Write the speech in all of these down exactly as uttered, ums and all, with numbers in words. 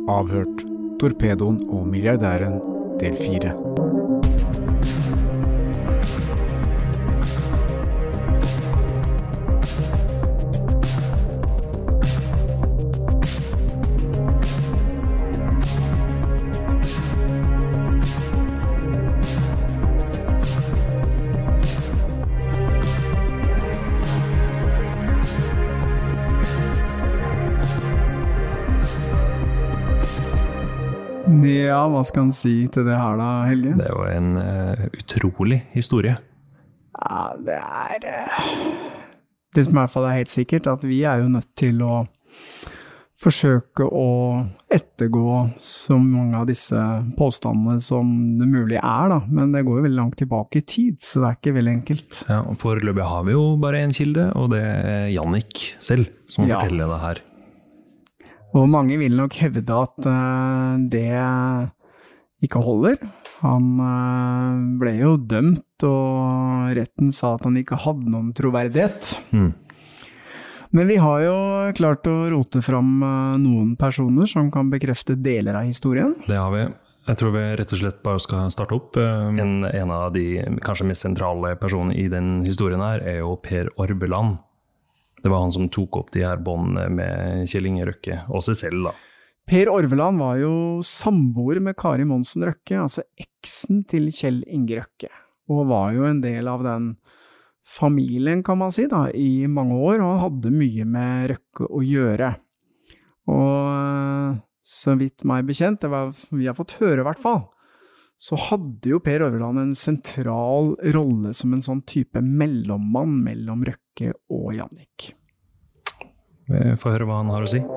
Avhørt, Torpedoen og milliardæren, del fire. Ja, hva skal han si til det her da, Helge? Det er jo en uh, utrolig historie. Ja, det er... Uh, det som i hvert fall er helt sikkert, at vi er jo nødt til å forsøke å ettergå så mange av disse påstandene som det mulig er da, men det går jo veldig langt tilbake i tid, så det er ikke veldig enkelt. Ja, og foreløpig har vi jo bare en kilde, og det er Jannik selv som ja. forteller det her. Og mange vil nok hevde at uh, det ikke holder. Han uh, ble jo dømt, og retten sa at han ikke hadde noen troverdighet. Mm. Men vi har jo klart å rote fram uh, noen personer som kan bekrefte deler av historien. Det har vi. Jeg tror vi rett og slett bare skal starte opp. En, en av de kanskje mest sentrale personene i den historien her er jo Per Orbeland. Det var han som tok opp de her båndene med Kjell Inge Røkke, og seg selv da. Per Orveland var jo samboer med Kari Monsen Røkke, altså eksen til Kjell Inge Røkke, og var jo en del av den familien, kan man si da, i mange år, og han hadde mye med Røkke å gjøre. Og så vidt meg bekjent, det var, vi har fått høre i hvert fall, så hadde jo Per Orveland en sentral rolle som en sånn type mellommann mellom Røkke og Jannik. Vi får høre hva han har å si.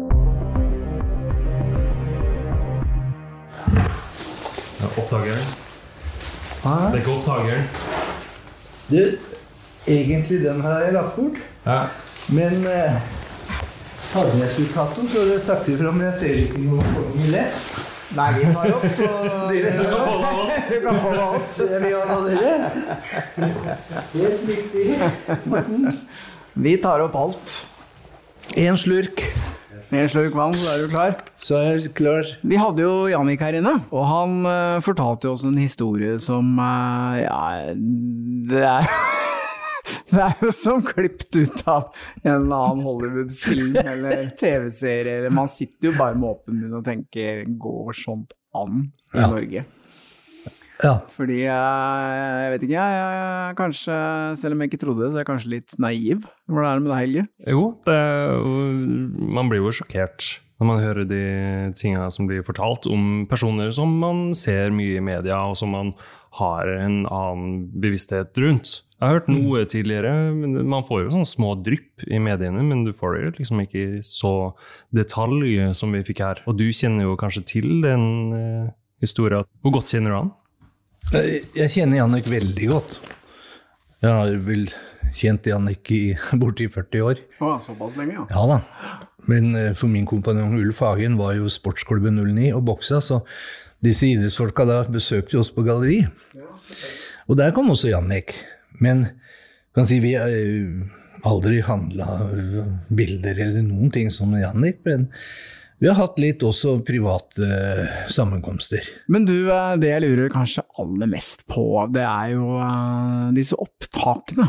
Ja, oppdageren. Hæ? Det er ikke oppdageren. Du, egentlig den har jeg lagt bort. Ja. Men eh, hadde jeg sultaten, så hadde jeg sagt ifra, men jeg ser ikke noe poeng i det. Nei, vi tar opp, så dere kan få det oss. Vi kan få det oss. Jeg vil ha dere. Helt riktig. Vi tar opp alt. En slurk. En slurk vann, så er du klar? Så er jeg klar. Vi hadde jo Jannik her inne, og han uh, fortalte oss en historie som, uh, ja, det er... Det er jo som klippet ut av en eller annen Hollywood-film eller tv-serie. Eller man sitter jo bare med åpen munn og tenker, går sånt an i ja. Norge? Ja. Fordi jeg, jeg vet ikke, jeg, jeg er kanskje, selv om jeg ikke trodde det, så er jeg kanskje litt naiv. Hvordan er det med deg, Helge? Jo, det er, man blir jo sjokkert når man hører de tingene som blir fortalt om personer som man ser mye i media, og som man har en annen bevissthet rundt. Jeg har hørt noe tidligere, men man får jo sånne små drypp i mediene, men du får jo liksom ikke så detalj som vi fikk her. Og du kjenner jo kanskje til den uh, historien. Hvor godt kjenner du han? Jeg, jeg kjenner Jannik veldig godt. Jeg har vel kjent Jannik i borti førti år. Å, såpass lenge, ja. Ja da. Men uh, for min kompanjong Ulf Hagen var jo sportsklubben null ni og boksa, så disse idrettsfolka da besøkte oss på galleri. Og der kom også Jannik. Men kan si, vi har aldri handlet bilder eller noen ting som Jannik, men vi har hatt litt også private uh, sammenkomster. Men du, det jeg lurer kanskje aller mest på, det er jo uh, disse opptakene.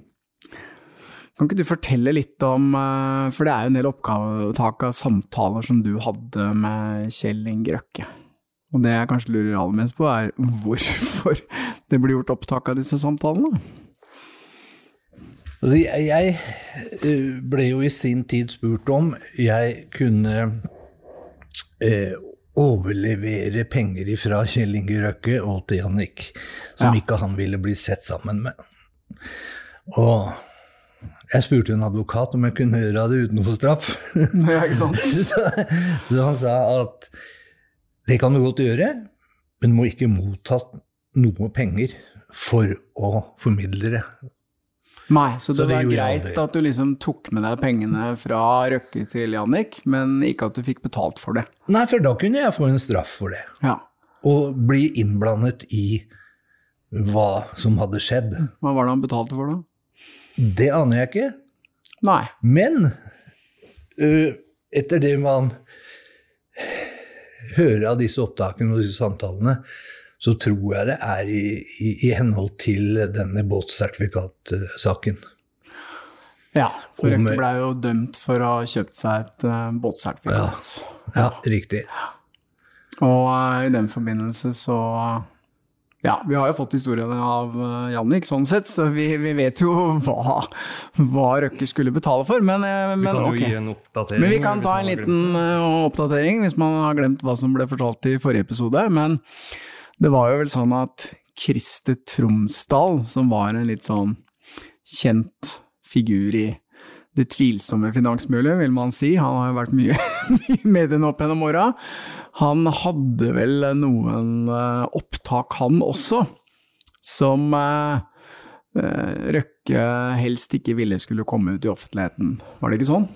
Kan ikke du fortelle litt om, uh, for det er jo en del opptak av samtaler som du hadde med Kjell Inge Røkke. Og det jeg kanskje lurer aller mest på er hvorfor det blir gjort opptak av disse samtalene. Altså, jeg, jeg ble jo i sin tid spurt om jeg kunne eh, overlevere penger fra Kjell Inge Røkke og til Jannik, som ja. Ikke han ville bli sett sammen med. Og jeg spurte en advokat om jeg kunne gjøre det uten å få straff. Ja, ikke sant? så, så han sa at det kan du godt gjøre, men må ikke motta noe penger for å formidle det. Nei, så det, så det var greit aldri. At du liksom tok med deg pengene fra Røkke til Jannik, men ikke at du fikk betalt for det. Nei, for da kunne jeg få en straff for det. Ja. Og bli innblandet i hva som hadde skjedd. Hva var det han betalte for da? Det aner jeg ikke. Nei. Men uh, etter det man hører av disse opptakene og disse samtalene, så tror jeg det er i, i, i henhold til denne båtsertifikatsaken. Ja, for Om- Røkke ble jo dømt for å ha kjøpt seg et uh, båtsertifikat. Ja, riktig. Og uh, i den forbindelse så, ja, vi har jo fått historien av uh, Jannik sånn sett, så vi, vi vet jo hva, hva Røkke skulle betale for, men, uh, Vi men kan jo ok. gi en oppdatering. Men vi kan hvis ta man en har glemt. liten uh, oppdatering hvis man har glemt hva som ble fortalt i forrige episode, men det var jo vel sånn at Christer Tromsdal, som var en litt sånn kjent figur i det tvilsomme finansmiljøet, vil man si, han har jo vært mye i mediene opp gjennom åra, han hadde vel noen uh, opptak han også, som uh, uh, Røkke helst ikke ville skulle komme ut i offentligheten. Var det ikke sånn?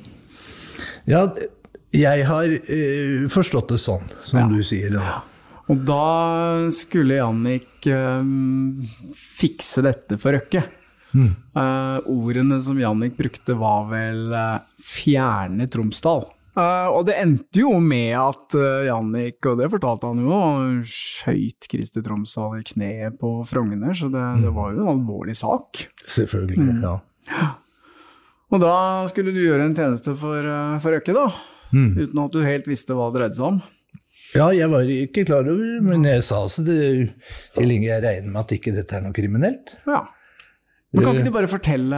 Ja, jeg har eh, forstått det sånn, som Ja. du sier da. Og da skulle Jannik um, fikse dette for Røkke. Mm. Uh, ordene som Jannik brukte var vel uh, fjerne Tromsdal. Uh, og det endte jo med at uh, Jannik, og det fortalte han jo, skjøt Christer Tromsdal i kneet på Frogner, så det, det var jo en alvorlig sak. Selvfølgelig, Mm. ja. Og da skulle du gjøre en tjeneste for, uh, for Røkke da, Mm. uten at du helt visste hva det dreide seg om. Ja, jeg var ikke klar over, men jeg sa altså det, Kjell Inge, jeg regner med at ikke dette er noe kriminelt. Ja. Men kan ikke du bare fortelle,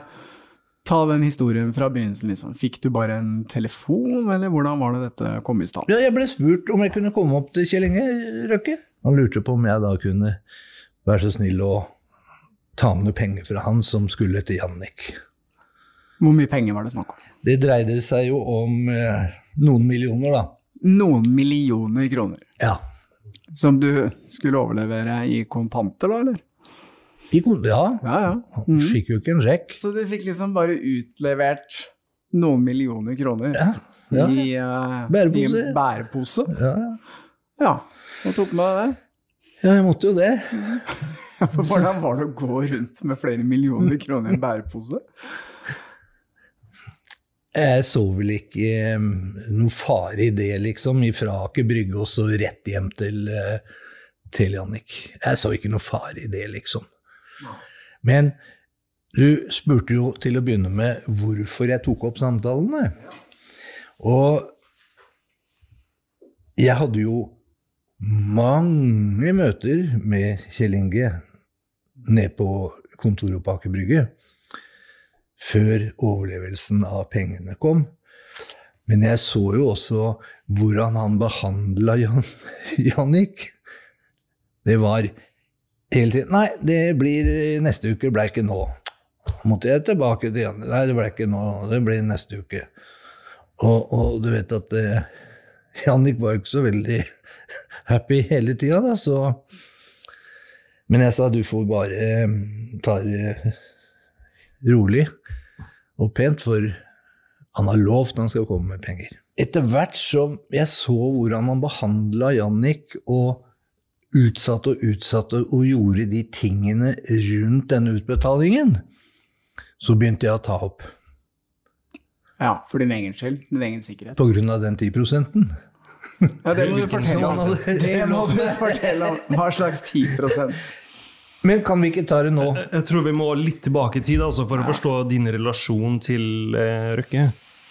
ta den historien fra begynnelsen liksom? Fikk du bare en telefon, eller hvordan var det dette kom i stand? Ja, jeg ble spurt om jeg kunne komme opp til Kjell Inge Røkke. Han lurte på om jeg da kunne være så snill å ta med noe penger fra han som skulle til Jannik. Hvor mye penger var det snakk om? Det dreide seg jo om eh, noen millioner da. Noen millioner kroner, Ja. som du skulle overlevere i kontanter da, eller? I, kon- ja, Ja, ja. han fikk jo ikke en rekk. Så du fikk liksom bare utlevert noen millioner kroner Ja, ja. i, uh, Bærepose. i en bærepose? Ja, ja. Ja, og tok med deg det. Ja, jeg måtte jo det. For hvordan var det å gå rundt med flere millioner kroner i en bærepose? Jeg så vel ikke eh, noe fare i det, liksom, ifra Aker Brygge og så rett hjem til, eh, til Jannik. Jeg så ikke noe fare i det, liksom. Men du spurte jo til å begynne med hvorfor jeg tok opp samtalene. Og jeg hadde jo mange møter med Kjell Inge ned på kontoret på Aker Brygge før overlevelsen av pengene kom. Men jeg så jo også hvordan han behandlet Jan, Jannik. Det var hele tiden, nei, det blir neste uke, ble ikke nå. Måtte jeg tilbake til Jannik, nei, det ble ikke nå, det blir neste uke. Og, og du vet at eh, Jannik var jo ikke så veldig happy hele tiden da, så... Men jeg sa, du får bare eh, ta det rolig og pent, for han har lovt han skal komme med penger. Etter hvert som jeg så hvordan han behandlet Jannik og utsatte og utsatte og gjorde de tingene rundt denne utbetalingen, så begynte jeg å ta opp. Ja, for din egen skyld, din egen sikkerhet. På grunn av den ti prosenten. Ja, det må du fortelle om. Sånn hadde- Det må du fortelle om. Hva slags ti prosent? Men kan vi ikke ta det nå? Jeg, jeg tror vi må litt tilbake i tid altså, for å forstå din relasjon til eh, Røkke.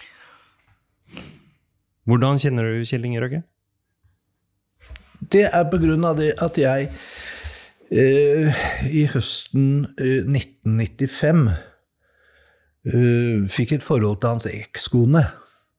Hvordan kjenner du Kjell Inge Røkke? Det er på grunn av det at jeg eh, i høsten eh, nitten nittifem eh, fikk et forhold til hans ekskone.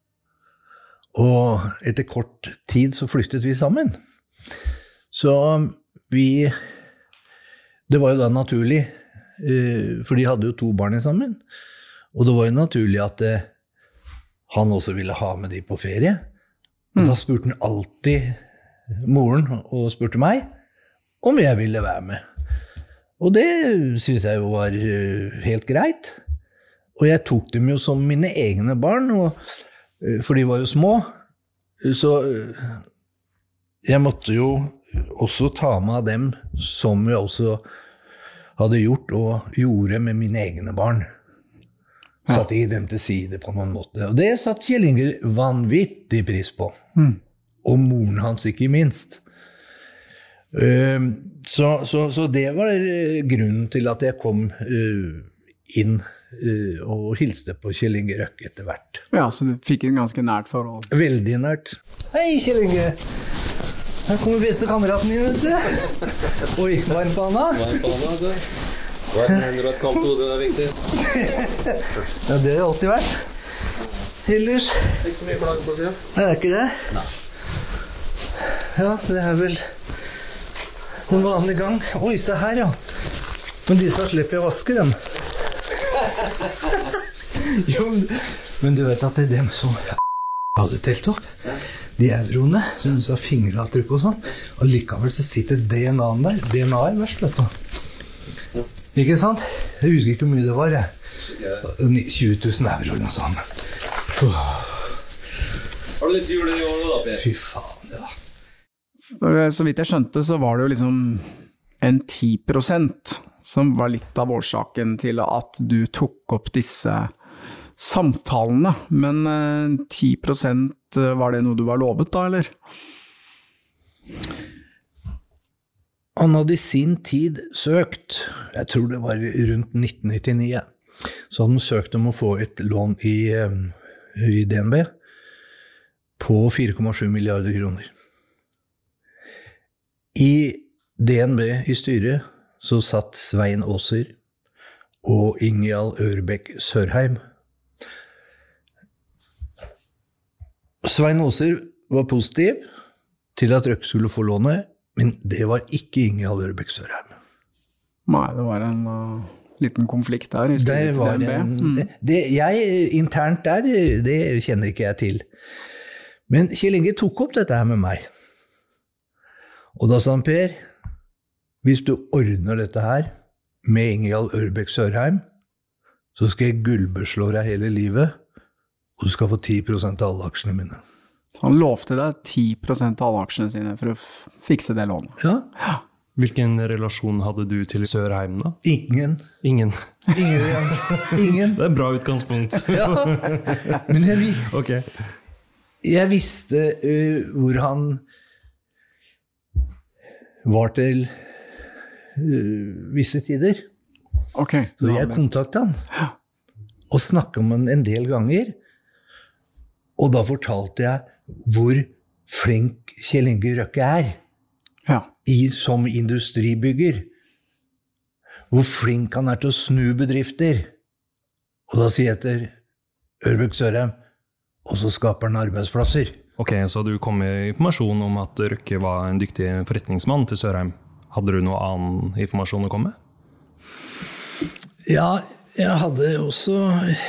Og etter kort tid så flyttet vi sammen. Så vi... Det var jo da naturlig, eh, for de hadde jo to barn sammen. Og det var jo naturlig at eh, han også ville ha med de på ferie. Og da spurte han alltid moren og spurte meg om jeg ville være med. Og det synes jeg jo var uh, helt greit. Og jeg tok dem jo som mine egne barn, og, uh, for de var jo små. Så uh, jeg måtte jo også ta med av dem som jeg også hadde gjort og gjorde med mine egne barn. Satte jeg dem til side på noen måte. Og det satt Kjell Inge vanvittig pris på. Mm. og moren hans ikke minst. Uh, så, så, så det var grunnen til at jeg kom uh, inn uh, og hilste på Kjell Inge Røkke etter hvert. Ja, så du fikk en ganske nært forhold. Veldig nært. Hei, Kjell Inge! Her kommer beste kameraten din, vet du. Oi, varm på handa? Varm på handa, du. Varm hender og et kaldt hode, det er viktig. Ja, det har det alltid vært. Ellers? Ikke så mye plagg på siden. Nei, det er ikke det? Nei. Ja, det er vel den vanlige gang. Oi, se her, ja. Men disse slipper jeg å vaske dem. Jo, men du vet at det er dem som hadde telt opp. De euroene, som du sa fingeravtrykk og sånn, og likevel så sitter D N A-en der. D N A er verst, vet du. Ikke sant? Jeg husker ikke hvor mye det var, jeg. tjue tusen euro eller noe sånt. Oh. Har du litt jul i år da, Per? Fy faen, ja. Så vidt jeg skjønte, så var det jo liksom en ti prosent som var litt av årsaken til at du tok opp disse samtalene. Men ti prosent, var det noe du var lovet da, eller? Han hadde i sin tid søkt, jeg tror det var rundt nitten nittini, så hadde han søkt om å få et lån i, i D N B på fire komma sju milliarder kroner. I D N B i styret så satt Svein Aaser og Ingjald Ørbekk Sørheim. Svein Aaser var positiv til at Røkke skulle få lånet, men det var ikke Ingjald Ørbekk Sørheim. Nei, det var en uh, liten konflikt der i styret til D N B. En, mm. det, jeg, internt der, det, det kjenner ikke jeg til. Men Kjell Inge tok opp dette her med meg. Og da sa han, Per, hvis du ordner dette her med Ingjald Ørbekk Sørheim, så skal jeg gullbeslå deg hele livet, og du skal få ti prosent av alle aksjene mine. Så han lovte deg ti prosent av alle aksjene sine for å fikse det lånet. Ja. Ja. Hvilken relasjon hadde du til Sørheim da? Ingen. Ingen. Ingen. Ja. Ingen. Det er bra utgangspunkt. Ja. Men jeg, okay. jeg visste uh, hvor han var til uh, visse tider. Okay. Så jeg kontaktet han og snakket med han en del ganger. Og da fortalte jeg hvor flink Kjell Inge Røkke er ja. I, som industribygger. Hvor flink han er til å snu bedrifter. Og da sier jeg til Ørbekk Sørheim, og så skaper han arbeidsplasser. Ok, så du kom med informasjon om at Røkke var en dyktig forretningsmann til Sørheim. Hadde du noe annen informasjon å komme med? Ja, jeg hadde også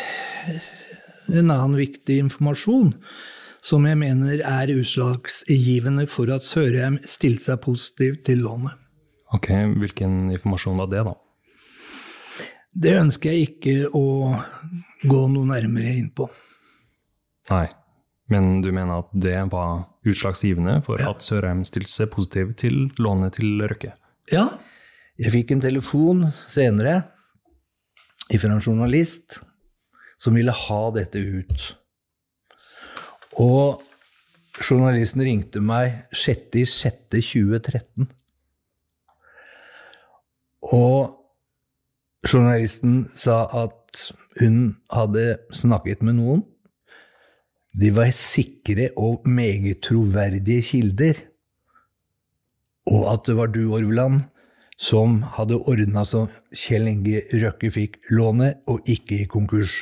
en annen viktig informasjon som jeg mener er utslagsgivende for at Sørheim stilte seg positivt til lånet. Ok, hvilken informasjon var det da? Det ønsker jeg ikke å gå noe nærmere inn på. Nei, men du mener at det var utslagsgivende for ja. At Sørheim stilte seg positivt til lånet til Røkke? Ja, jeg fikk en telefon senere fra en journalist som ville ha dette ut. Og journalisten ringte meg sjette juni tjue tretten. Og journalisten sa at hun hadde snakket med noen. De var sikre og meget troverdige kilder. Og at det var du, Orveland, som hadde ordnet så Kjell Inge Røkke fikk lånet og ikke i konkurs.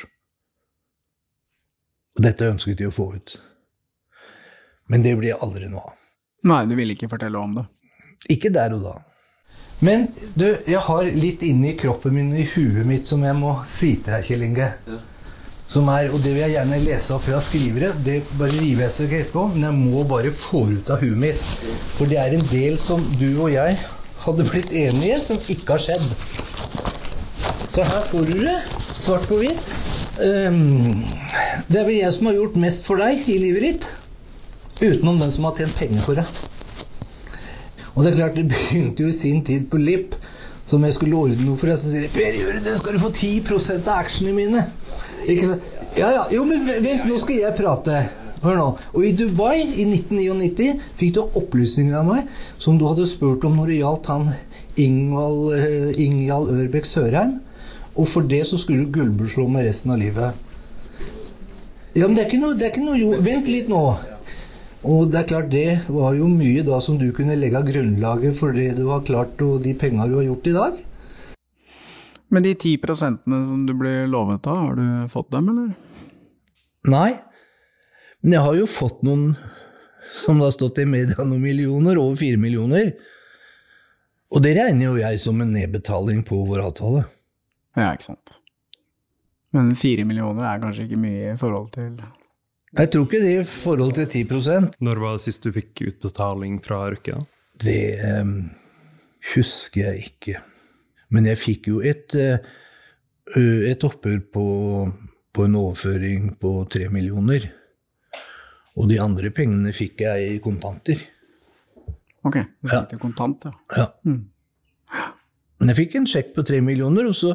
Og dette ønsket de å få ut. Men det blir aldri noe av. Nei, du vil ikke fortelle om det. Ikke der og da. Men du, jeg har litt inne i kroppen min, i huet mitt, som jeg må si til deg, Kjell Inge. Ja. Som er, og det vil jeg gjerne lese opp fra skrivere, det bare river jeg så ikke etterpå, men jeg må bare få ut av huet mitt. For det er en del som du og jeg hadde blitt enige, som ikke har skjedd. Så her får du det, svart på hvitt. Um, det er vel jeg som har gjort mest for deg i livet ditt, utenom den som har tjent penger for deg. Og det er klart, det begynte jo i sin tid på Lipp, som jeg skulle ordne noe for deg, så sier jeg, Per, gjør det, skal du få ti prosent av aksjene mine. Ikke? Ja, ja, jo, men vent, nå skal jeg prate. hør nå. Og i Dubai i nitten nittini fikk du opplysninger av meg som du hadde spurt om når det gjaldt han Ingvald, uh, Ingjald Ørbekk Sørheim, og for det så skulle du gullbeslå med resten av livet. Ja, men det er ikke noe, det er ikke noe jo, vent litt nå. Og det er klart, det var jo mye da som du kunne legge av grunnlaget for det du har klart, og de penger du har gjort i dag. Men de ti prosentene som du ble lovet av, har du fått dem, eller? Nei, men jeg har jo fått noen, som det har stått i media, noen millioner, over fire millioner. Og det regner jo jeg som en nedbetaling på vår avtale. Ja, ikke sant. Men fire millioner er kanskje ikke mye i forhold til... Jeg tror ikke det i forhold til ti prosent. Når var det sist du fikk utbetaling fra Røkke? Det um, husker jeg ikke. Men jeg fikk jo et, uh, et oppgjør på, på en overføring på tre millioner. Og de andre pengene fikk jeg i kontanter. Ok, du ja. fikk det kontant, ja. Ja. Mm. Men jeg fikk en sjekk på tre millioner, og så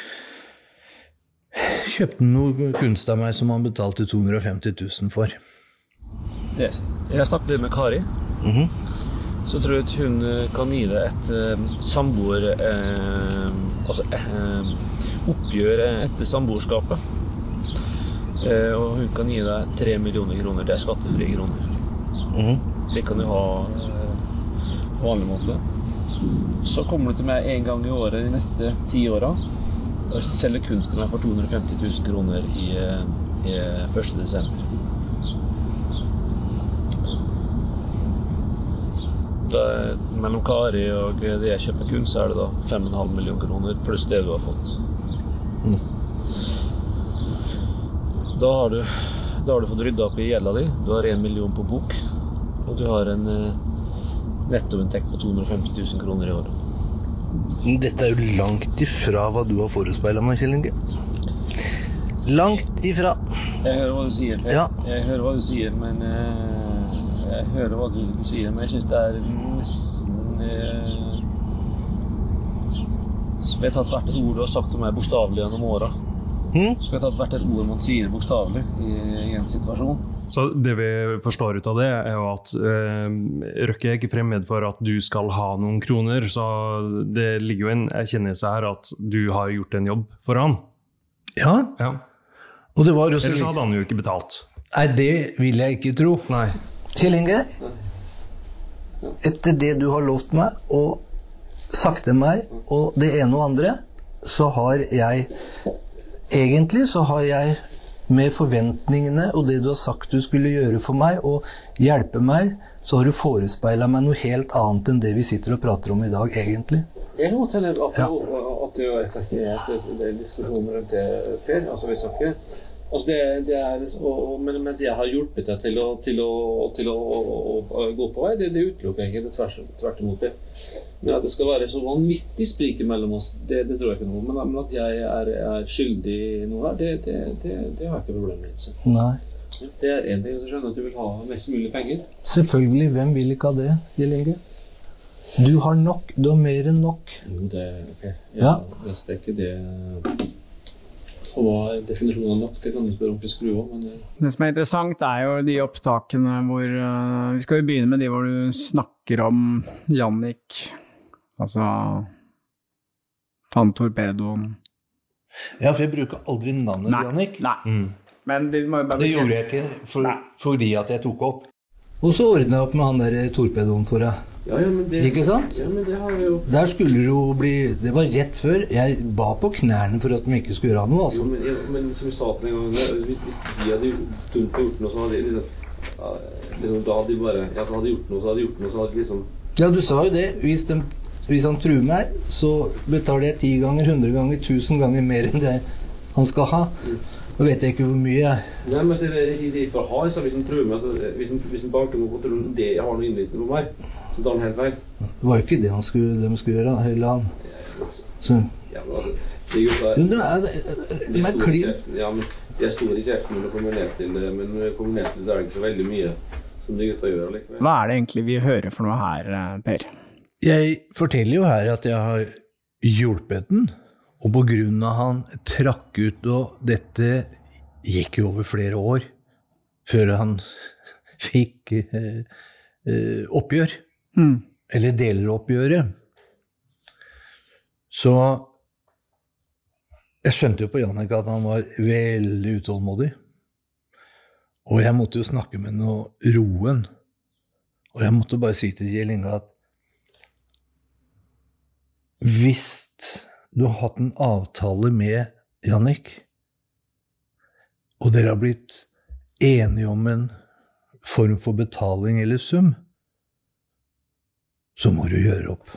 kjøpte han noe kunst av meg som han betalte to hundre og femti tusen for. Yes. Jeg snakket med Kari. Mhm. Så tror jeg at hun kan gi deg et uh, samboer, uh, altså uh, oppgjør etter samboerskapet. Uh, og hun kan gi deg tre millioner kroner, det er skattefrie kroner. Mhm. Det kan du ha uh, på vanlig måte. Så kommer du til meg en gang i året de neste ti årene, og selger kunst til meg for to hundre og femti tusen kroner i, i første desember. Da, mellom Kari og det jeg kjøper kunst, så er det da fem komma fem millioner kroner pluss det du har fått. Mm. Da har du, da har du fått ryddet opp i gjelda di. Du har en million på bok, og du har en nettoinntekt på to hundre og femti tusen kroner i året. Dette er jo langt ifra hva du har forespeilet meg, Kjell Inge. Langt ifra. Jeg hører hva du sier, Per. Ja. Jeg hører hva du sier, men uh, jeg hører hva du sier, men jeg synes det er nesten uh, som jeg har tatt hvert et ord du har sagt til meg bokstavelig gjennom året. Hmm? Så jeg har tatt hvert et ord man sier bokstavelig i, i en situasjon. Så det vi forstår ut av det er jo at uh, Røkke er ikke fremmed for at du skal ha noen kroner, så det ligger jo en erkjennelse her at du har gjort en jobb for han. Ja, Ja. og det var også... Ellers hadde han jo ikke betalt. Nei, det vil jeg ikke tro. Nei. Kjell Inge, etter det du har lovt meg og sagt til meg, og det ene og andre, så har jeg, egentlig så har jeg med forventningene og det du har sagt du skulle gjøre for meg og hjelpe meg, så har du forespeilet meg noe helt annet enn det vi sitter og prater om i dag, egentlig. Jeg kan godt hende at, Ja. at du har sagt det, det er diskusjoner rundt det, Per. Altså, vi snakker altså det, det er, og, men, men det har hjulpet deg til å, til å, til å, å, å gå på vei, det, det utelukker jeg ikke, det tvers, tvert imot det. Men at det skal være så vanvittig sprik mellom oss, det, det tror jeg ikke noe. Men, men at jeg er, er skyldig i noe her, det, det, det, det har jeg ikke problem med. Så. Nei. Det er en ting, så skjønner at du vil ha mest mulig penger. Selvfølgelig, hvem vil ikke ha det, Kjell Inge? Du har nok, du har mer enn nok. Jo, det er ok. Ja. Det er ikke det... Og hva er definisjonen av nok? Det kan du spørre om til skru om, men... Det... Det som er interessant er jo de opptakene hvor, uh, vi skal jo begynne med de hvor du snakker om Jannik, altså han torpedoen. Ja, for jeg bruker aldri navnet Nei, Jannik. nei. Mm. Men det, må jo bare Det gjorde jeg ikke for, Nei. fordi at jeg tok opp. Og så ordnet jeg opp med han der torpedoen for deg. Ja, ja, men det... Ikke sant? Ja, men det har jeg jo... Der skulle det jo bli, det var rett før, jeg ba på knærne for at de ikke skulle gjøre noe, altså. Jo, men, ja, men som vi sa til en gang, hvis, hvis de hadde gjort, gjort noe, så hadde de liksom, ja, liksom, da hadde de bare, ja, så hadde de gjort noe, så hadde de gjort noe, så hadde de liksom... Ja, du sa jo det, hvis, de, hvis han truer meg, så betaler jeg ti ganger, hundre ganger, tusen ganger mer enn det han skal ha. Nå vet jeg ikke hvor mye jeg... Nei, men det er ikke det for ha, så hvis han truer meg, så hvis han, hvis han banker meg på troen, det har noe innvirkning på meg, så da er han helt feil. Det var jo ikke det han skulle, de skulle gjøre, hele han. Så... Ja, men altså, det er jo da... Jo, det er, det er klin. Ja, men jeg står i kjeften når det kommer ned til det, men når det kommer ned til det, så er det ikke så veldig mye som de gutta gjør likevel. Hva er det egentlig vi hører for noe her, Per? Jeg forteller jo her at jeg har hjulpet den, og på grunn av han trakk ut, og dette gikk jo over flere år, før han fikk eh, eh, oppgjør, Mm. eller deler oppgjøret. Så jeg skjønte jo på Jannik at han var veldig utålmodig. Og jeg måtte jo snakke med noe roen. Og jeg måtte bare si til Kjell Inge at hvis du har hatt en avtale med Jannik, og dere har blitt enige om en form for betaling eller sum, så må du gjøre opp.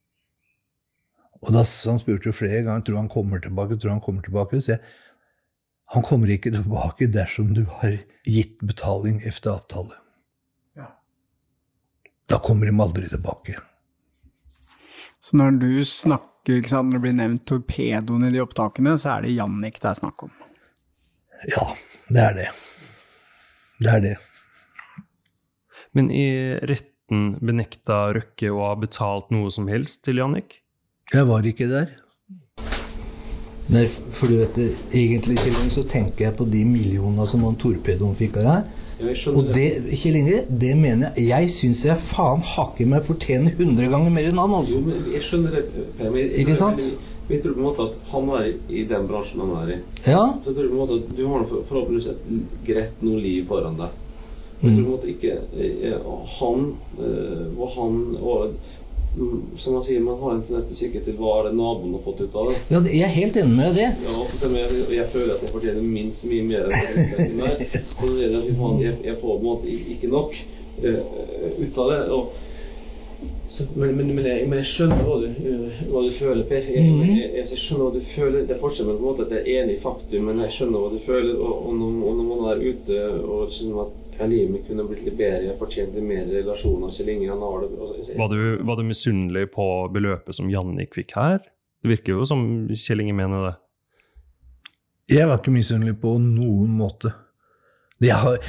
Og da han spurte flere ganger, tror han kommer tilbake, tror han kommer tilbake, så jeg, han kommer ikke tilbake dersom du har gitt betaling efter avtale. Ja. Da kommer de aldri tilbake. Så når du snakker, ikke sant, når det blir nevnt torpedoen i de opptakene, så er det Jannik det er snakk om. Ja, det er det. Det er det. Men i retten benekta Røkke å ha betalt noe som helst til Jannik? Jeg var ikke der. Nei, for du vet, egentlig Kjell, så tenker jeg på de millionene som han torpedoen fikk av her. Og det, Kjell Inge, det mener jeg, jeg synes jeg faen hakker meg fortjener hundre ganger mer enn han, altså. Jo, men jeg skjønner det, Per. Ikke sant? Vi tror på en måte at han er i den bransjen han er i. Ja. Så tror jeg på en måte at du har forhåpentligvis et greit noe liv foran deg. Jeg tror på en måte ikke han og han og som han sier, man har en tendens til å kikke til hva er det naboen har fått ut av det. Ja, jeg er helt enig med det. Ja, for jeg, jeg føler at jeg fortjener minst mye mer enn det der. Så det er at jeg, jeg får på en måte ikke nok uh, ut av det. Og, så, men, men, men, jeg, men jeg skjønner hva du, uh, hva du føler, Per. Jeg, Mm. jeg, jeg, jeg skjønner hva du føler. Det er fortsatt med på en måte at jeg er enig i faktum, men jeg skjønner hva du føler. Og, og, når, og når man er ute og skjønner at livet mitt kunne blitt litt bedre, jeg fortjente mer relasjoner, Kjell Inge, han har det. Altså, Var du, var du misunnelig på beløpet som Jannik fikk her? Det virker jo som Kjell Inge mener det. Jeg var ikke misunnelig på noen måte. Det har...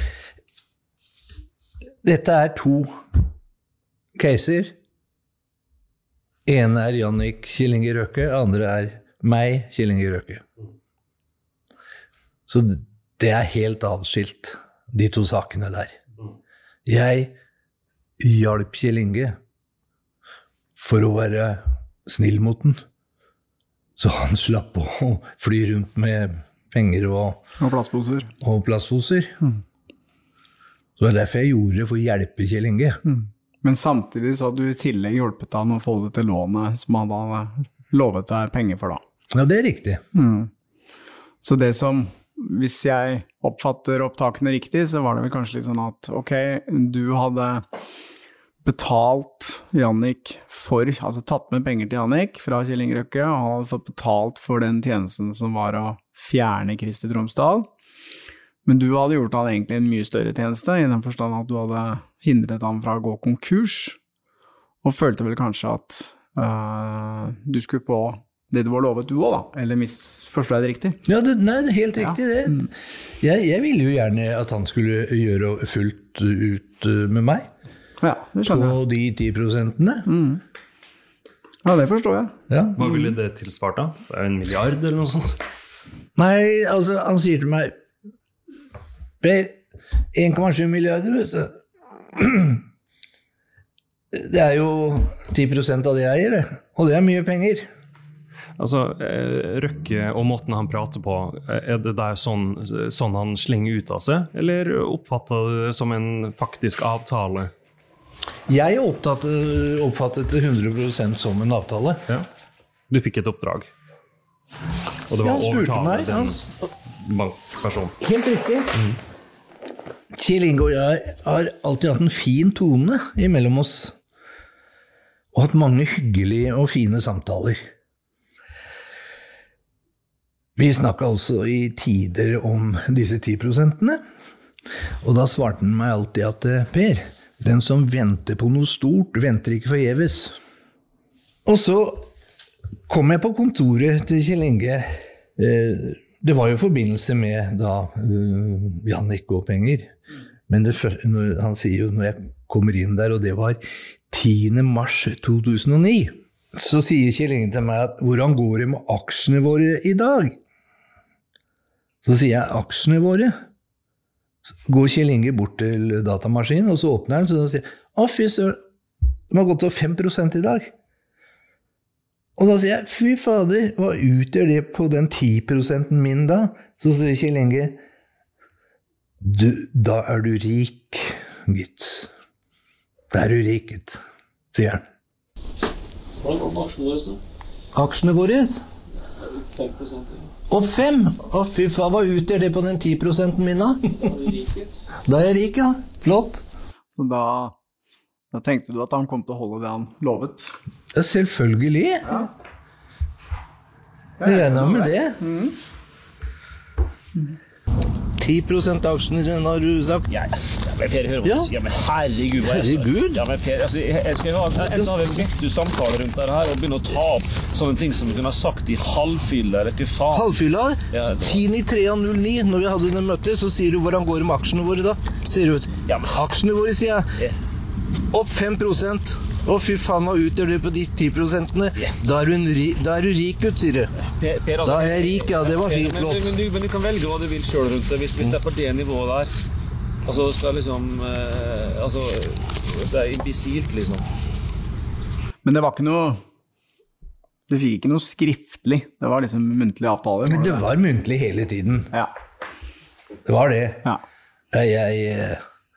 Dette er to caser. En er Jannik Kjell Inge Røkke, andre er meg, Kjell Inge Røkke. Så det er helt adskilt, de to sakene der. Jeg hjalp Kjell Inge for å være snill mot den, så han slapp å fly rundt med penger og, Og plastposer. og plastposer. Mm. Så det er derfor jeg gjorde det, for å hjelpe Kjell Inge. Mm. Men samtidig så hadde du i tillegg hjulpet han å få det til lånet som han hadde lovet deg penger for da. Ja, det er riktig. Mm. Så det som, hvis jeg oppfatter opptakene riktig, så var det vel kanskje litt sånn at, ok, du hadde betalt Jannik for, altså tatt med penger til Jannik fra Kjell Inge Røkke, og han hadde fått betalt for den tjenesten som var å fjerne Kristi Tromsdal. Men du hadde gjort han egentlig en mye større tjeneste, i den forstand at du hadde hindret han fra å gå konkurs, og følte vel kanskje at uh, du skulle få det du var lovet du også da, eller misforstår jeg det riktig? Ja, det, nei, det er helt riktig Ja. det. Jeg, jeg ville jo gjerne at han skulle gjøre fullt ut med meg, Ja, det skjønner jeg. på de ti prosentene. Mm. Ja, det forstår jeg. Ja. Hva ville det tilsvart da? Det er en milliard eller noe sånt? Nei, altså, han sier til meg, Per, en komma sju milliarder, vet du. Det er jo ti prosent av det jeg eier, det. Og det er mye penger. Altså, eh, Røkke og måten han prater på, eh, er det der sånn, sånn han slenger ut av seg? Eller oppfatter du det som en faktisk avtale? Jeg oppfattet, oppfattet det hundre prosent som en avtale. Ja. Du fikk et oppdrag. Og det Ja, var han å spurte overtale meg, den bankpersonen. Helt riktig. Kjell Inge og jeg har alltid hatt en fin tone imellom oss, og hatt mange hyggelige og fine samtaler. Vi snakket også i tider om disse ti prosentene, og da svarte han meg alltid at Per, den som venter på noe stort, venter ikke forgjeves. Og så kom jeg på kontoret til Kjell Inge. Det var jo i forbindelse med da Jannik og penger, men det, han sier jo når jeg kommer inn der, og det var tiende mars to tusen og ni, så sier Kjell Inge til meg at hvordan går det med aksjene våre i dag? Så sier jeg aksjene våre. går Kjell Inge bort til datamaskinen, og så åpner han, så sier å fy søren, de har gått til fem prosent i dag. Og da sier jeg, fy fader, hva utgjør det på den ti prosenten min da? Så sier Kjell Inge, du, da er du rik, gitt. Da er du rik, gitt, sier han. Hva er aksjene våre da? Aksjene våre? fem prosent. Opp fem? Å fy faen, hva utgjør det på den ti prosenten min da? Da er du rik, gitt. Da er jeg rik, ja. Flott. Så da, da tenkte du at han kom til å holde det han lovet? Ja, selvfølgelig. Ja. Jeg regner med det. Mm. ti prosent aksjer, har du sagt? Ja, ja men Per, hør på. Ja. Ja, men herregud. Herregud? Ja, men Per, altså, jeg skal ha en, en, en vettig samtale rundt det her, og begynne å ta opp sånne ting som du kunne ha sagt i halvfylla, eller ikke faen. Halvfylla? Ja, ti ni tre null ni, når vi hadde den møte, så sier du hvordan går det med aksjene våre da? Sier du, ja, men aksjene våre, sier jeg. Ja. Opp fem prosent. Å fy faen, hva utgjør det på de ti prosentene? Yeah. Da, er da er du rik ut, sier du. Per, per, da er jeg rik, ja, det var fint flott. Men, men, men, du, men du kan velge hva du vil selv rundt det, hvis, hvis det er på det nivået der. Altså, skal liksom, eh, altså, det er imbesilt, liksom. Men det var ikke noe, du fikk ikke noe skriftlig, det var liksom muntlig avtale. Men det var muntlig hele tiden. Ja. Det var det. Ja. Jeg... jeg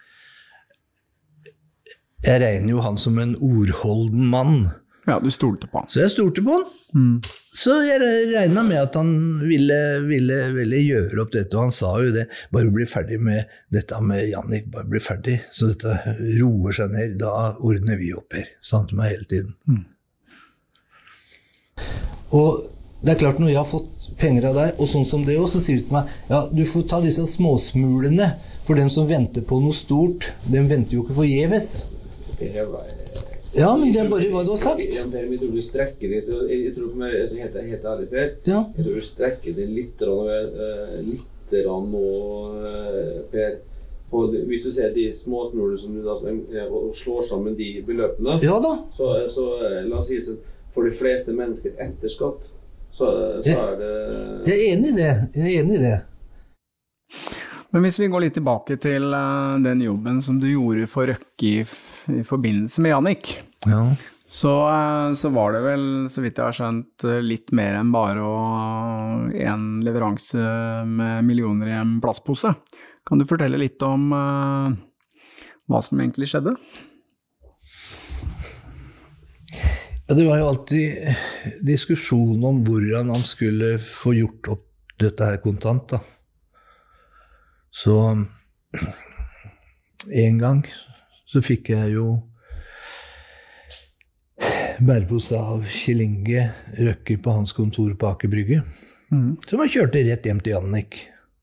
Jeg regner jo han som en ordholden mann. Ja, du stolte på han. Så jeg stolte på han. Mm. Så jeg regnet med at han ville, ville, ville gjøre opp dette, og han sa jo det, bare bli ferdig med dette med Jannik, bare bli ferdig, så dette roer seg ned, da ordner vi opp her, sa han til meg hele tiden. Mm. Og det er klart, når jeg har fått penger av deg, og sånn som det også, så sier du til meg, ja, du får ta disse småsmulene, for dem som venter på noe stort, dem venter jo ikke for gjeves. Ja, men det er bare hva du har sagt. Ja, Per, jeg tror du strekker litt, jeg tror på meg, jeg heter helt ærlig, Per, ja. Jeg tror du strekker det litt, litt nå, Per, og hvis du ser de småsmulene som du da slår sammen de beløpene, ja da. Så, så la oss si sånn, for de fleste mennesker etter skatt, så, så er det... Jeg er enig i det, jeg er enig i det. Men hvis vi går litt tilbake til uh, den jobben som du gjorde for Røkke i, i forbindelse med Jannik, ja. så, uh, så var det vel, så vidt jeg har skjønt, litt mer enn bare å, en leveranse med millioner i en plastpose. Kan du fortelle litt om uh, hva som egentlig skjedde? Ja, det var jo alltid diskusjon om hvordan han skulle få gjort opp dette her kontant da. Så en gang så fikk jeg jo bærepose av Kjell Inge Røkke på hans kontor på Aker Brygge. Mm. Så jeg kjørte rett hjem til Jannik.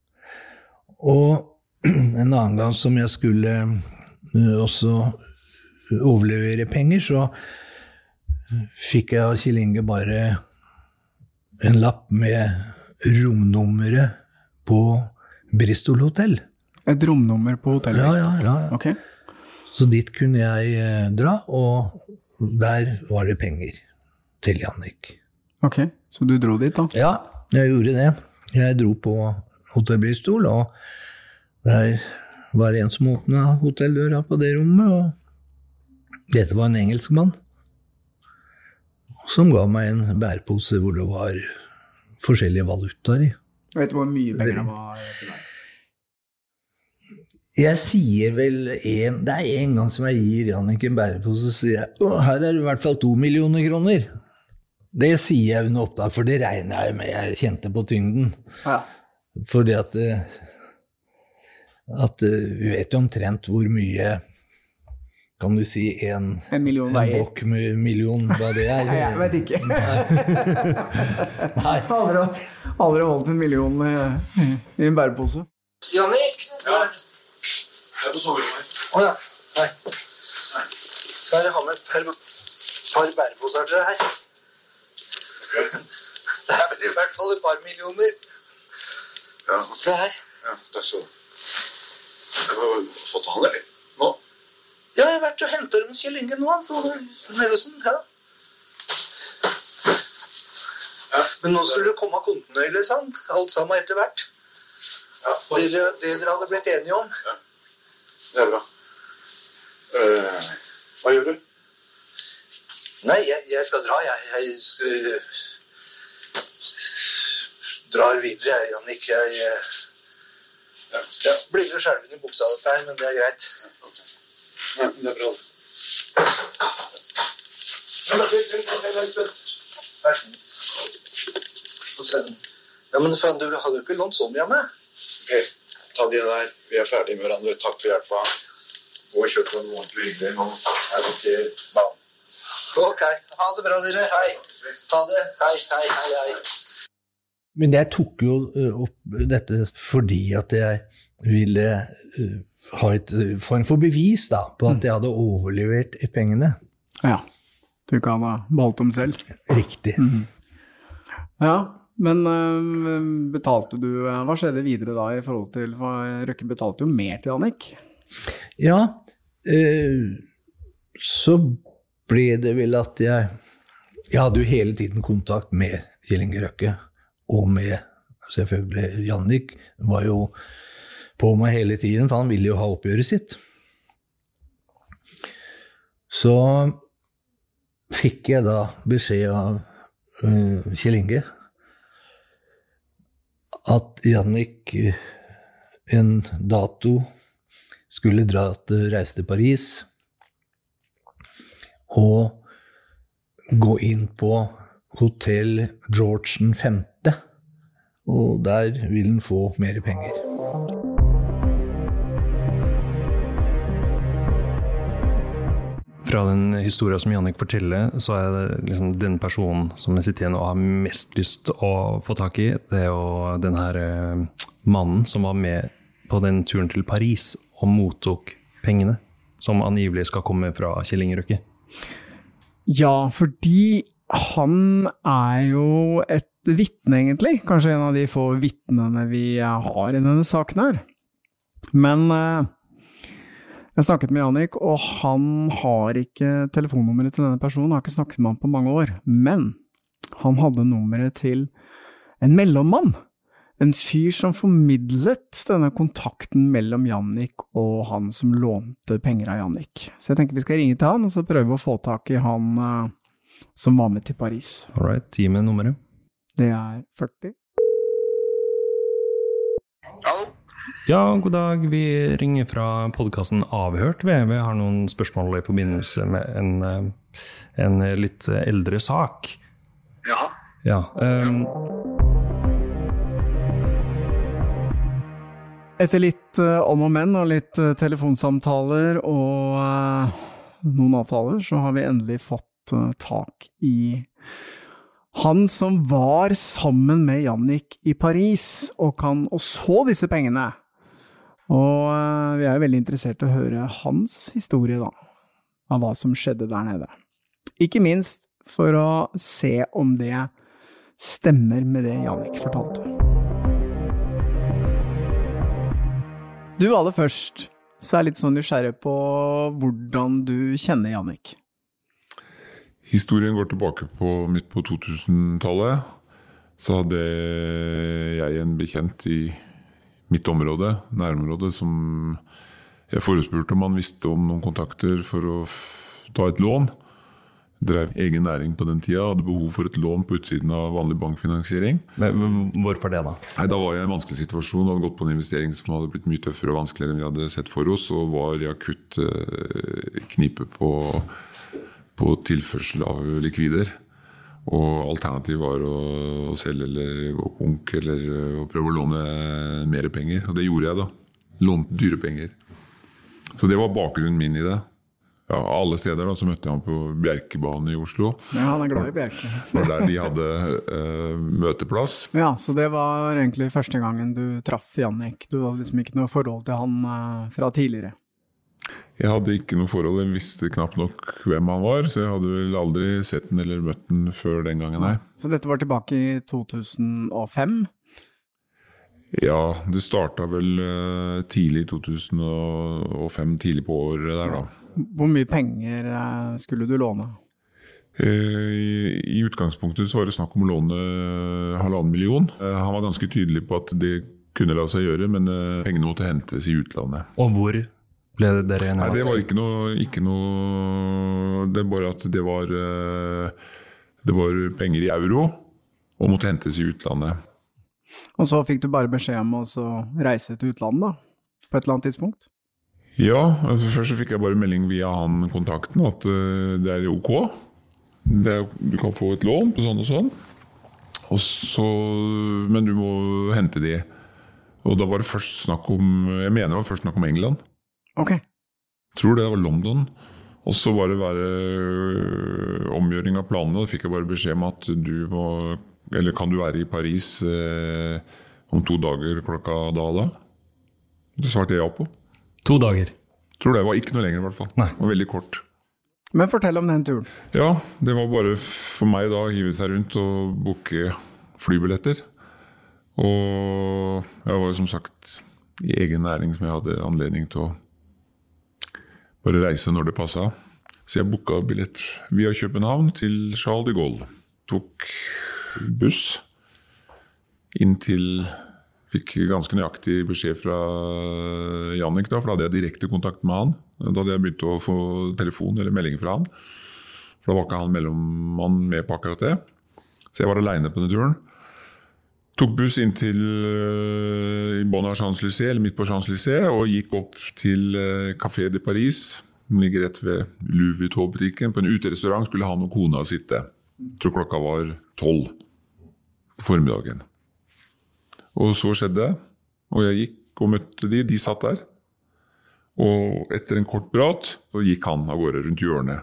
Og en annen gang som jeg skulle også overlevere penger, så fikk jeg av Kjell Inge bare en lapp med romnummeret på Bristol Hotel. Et romnummer på hotellet? Ja, ja, ja. Okay. Så dit kunne jeg eh, dra, og der var det penger til Jannik. Ok, så du dro dit da? Ja, jeg gjorde det. Jeg dro på Hotel Bristol, og der var det en som åpnet hotelldøra på det rommet, og dette var en engelskmann, som ga meg en bærepose hvor det var forskjellige valutaer i. Vet du hvor mye penger det var? Jeg sier vel en, det er en gang som jeg gir Jannik en bærepose, så sier jeg, å, her er det i hvert fall to millioner kroner. Det sier jeg under oppdag, for det regner jeg med, jeg kjente på tyngden. Ja. Fordi at, at vi vet jo omtrent hvor mye, kan du si, en, en million en bokk med million, hva det er? Nei, jeg vet ikke. Nei. Aldri, aldri holdt en million i, i en bærepose. Jannik? Ja, jeg er på soverommet. Åja, nei. nei. Så er det han med et par, par bæreposer til deg her. Okay. Det er vel i hvert fall et par millioner. Ja. Se her. Ja, takk skal du ha. Jeg har fått han, eller? Nå? Ja, jeg har vært og hentet dem med Kjell Inge nå, på Nervøsen, ja. ja. Men nå skulle det komme kontenøyler, sant? Alt sammen etter hvert. Ja, Det, dere- det dere hadde blitt enige om. det er bra. Eh, hva gjør du? Nei, jeg, jeg skal dra. Jeg, jeg skal drar videre, jeg, Jannik. Jeg eh, Ja. ja, blir litt skjelven i buksa dette her, men det er greit. Nei, men det er bra. Ja, men, vent, vent, vent, vent, vent. Vær så god. Og sen- Ja, men faen, du hadde jo ikke lånt sånn hjemme. Per, ta de der. Vi er ferdige med hverandre. Takk for hjelpa. Gå og kjøp noe ordentlig hyggelig. Nå er det til banen. Ok, ha det bra dere. Hei. Ta det. Hei, hei, hei, hei. Men jeg tok jo uh, opp dette fordi at jeg ville uh, ha et uh, form for bevis da, på at jeg hadde overlevert pengene. Ja, du ikke hadde beholdt dem selv. Riktig. Mhm. Ja, men øh, betalte du, øh, hva skjedde videre da i forhold til, hva- Røkke betalte jo mer til Jannik. Ja, uh, så ble det vel at jeg, jeg hadde jo hele tiden kontakt med Kjell Inge Røkke, og med selvfølgelig Jannik var jo på meg hele tiden, for han ville jo ha oppgjøret sitt. Så fikk jeg da beskjed av uh, Kjell Inge at Jannik uh, en dato skulle dra til reise til Paris og gå inn på Hotell George den femte, og der vil han få mer penger. Fra den historien som Jannik forteller, så er det liksom den personen som jeg sitter igjen og har mest lyst å få tak i. Det er jo den her eh, mannen som var med på den turen til Paris og mottok pengene, som angivelig skal komme fra Kjell Inge Røkke. Ja, fordi han er jo et vittne egentlig, kanskje en av de få vittnene vi har i denne saken her. Men øh, jeg snakket med Jannik, og han har ikke telefonnummeret til denne personen, har ikke snakket med han på mange år, men han hadde nummeret til en mellommann, en fyr som formidlet denne kontakten mellom Jannik og han som lånte penger av Jannik. Så jeg tenker vi skal ringe til han, og så prøve å få tak i han øh, som var med til Paris. Alright, gi meg nummeret. Det er førti. Ja, god dag. Vi ringer fra podcasten Avhørt. Vi, vi har noen spørsmål i forbindelse med en, eh, en litt eldre sak. Ja. Ja, um, Etter litt uh, om og men og litt uh, telefonsamtaler og uh, noen avtaler, så har vi endelig fått uh, tak i han som var sammen med Jannik i Paris og, kan, og så disse pengene. Og uh, vi er jo veldig interessert i å høre hans historie da, av hva som skjedde der nede. Ikke minst for å se om det stemmer med det Jannik fortalte. Du aller først, så er jeg litt sånn nysgjerrig på hvordan du kjenner Jannik. Historien går tilbake på midt på to-tusen-tallet. Så hadde jeg en bekjent i mitt område, nærområde, som jeg forespurte om han visste om noen kontakter for å ta et lån. Drev egen næring på den tida, hadde behov for et lån på utsiden av vanlig bankfinansiering. men hvorfor det da? Nei, da var jeg i en vanskelig situasjon, hadde gått på en investering som hadde blitt mye tøffere og vanskeligere enn vi hadde sett for oss, og var i akutt eh, knipe på, på tilførsel av likvider. Og alternativ var å, å selge eller gå konk, eller å prøve å låne mer penger. Og det gjorde jeg da. Lånte dyre penger. Så det var bakgrunnen min i det. Ja, alle steder da, så møtte jeg ham på Bjerkebanen i Oslo. Ja, han er glad i Bjerke. Det var der de hadde uh, møteplass. Ja, så det var egentlig første gangen du traff Jannik. Du hadde liksom ikke noe forhold til han uh, fra tidligere. Jeg hadde ikke noe forhold, jeg visste knapt nok hvem han var, så jeg hadde vel aldri sett den eller møtt den før den gangen her. Så dette var tilbake i to tusen og fem? Ja, det startet vel uh, tidlig i to tusen og fem, tidlig på året der da. Hvor mye penger uh, skulle du låne? Uh, i, I utgangspunktet så var det snakk om å låne halvannen million. Uh, han var ganske tydelig på at det kunne la seg gjøre, men uh, pengene måtte hentes i utlandet. Og hvor ble dere enige? Nei, det var ikke noe, ikke noe det er bare at det var, uh, det var penger i euro og måtte hentes i utlandet. Og så fikk du bare beskjed om å reise til utlandet da, på et eller annet tidspunkt? Ja, altså først så fikk jeg bare melding via han kontakten at uh, det er ok. Det er, du kan få et lån på sånn og sånn. Og så, men du må hente de. Og da var det først snakk om, jeg mener det var først snakk om England. Ok. Jeg tror det var London. Og så var det være omgjøring av planene. Da fikk jeg bare beskjed om at du må, eller kan du være i Paris eh, om to dager klokka da da? Det svarte jeg ja på. To dager? Jeg tror det var ikke noe lenger i hvert fall. Nei. Det var veldig kort. Men fortell om den turen. Ja, det var bare for meg da å hive seg rundt og boke flybilletter. Og jeg var som sagt i egen næring som jeg hadde anledning til å bare reise når det passet. Så jeg booket billett via København til Charles de Gaulle. Tok buss inn til, fikk ganske nøyaktig beskjed fra Jannik da, for da hadde jeg direkte kontakt med han. Da hadde jeg begynt å få telefon eller melding fra han. For da var ikke han mellommann med på akkurat det. Så jeg var alene på denne turen. Tok buss inn til uh, Bonn av Champs-Élysées, eller midt på Champs-Élysées, og gikk opp til uh, Café de Paris, som ligger rett ved Louis Vuitton-butikken. På en uterestaurant skulle han og kona sitte. Jeg tror klokka var tolv på formiddagen. Og så skjedde det, og jeg gikk og møtte de, de satt der. Og etter en kort prat, så gikk han av gårde rundt hjørnet.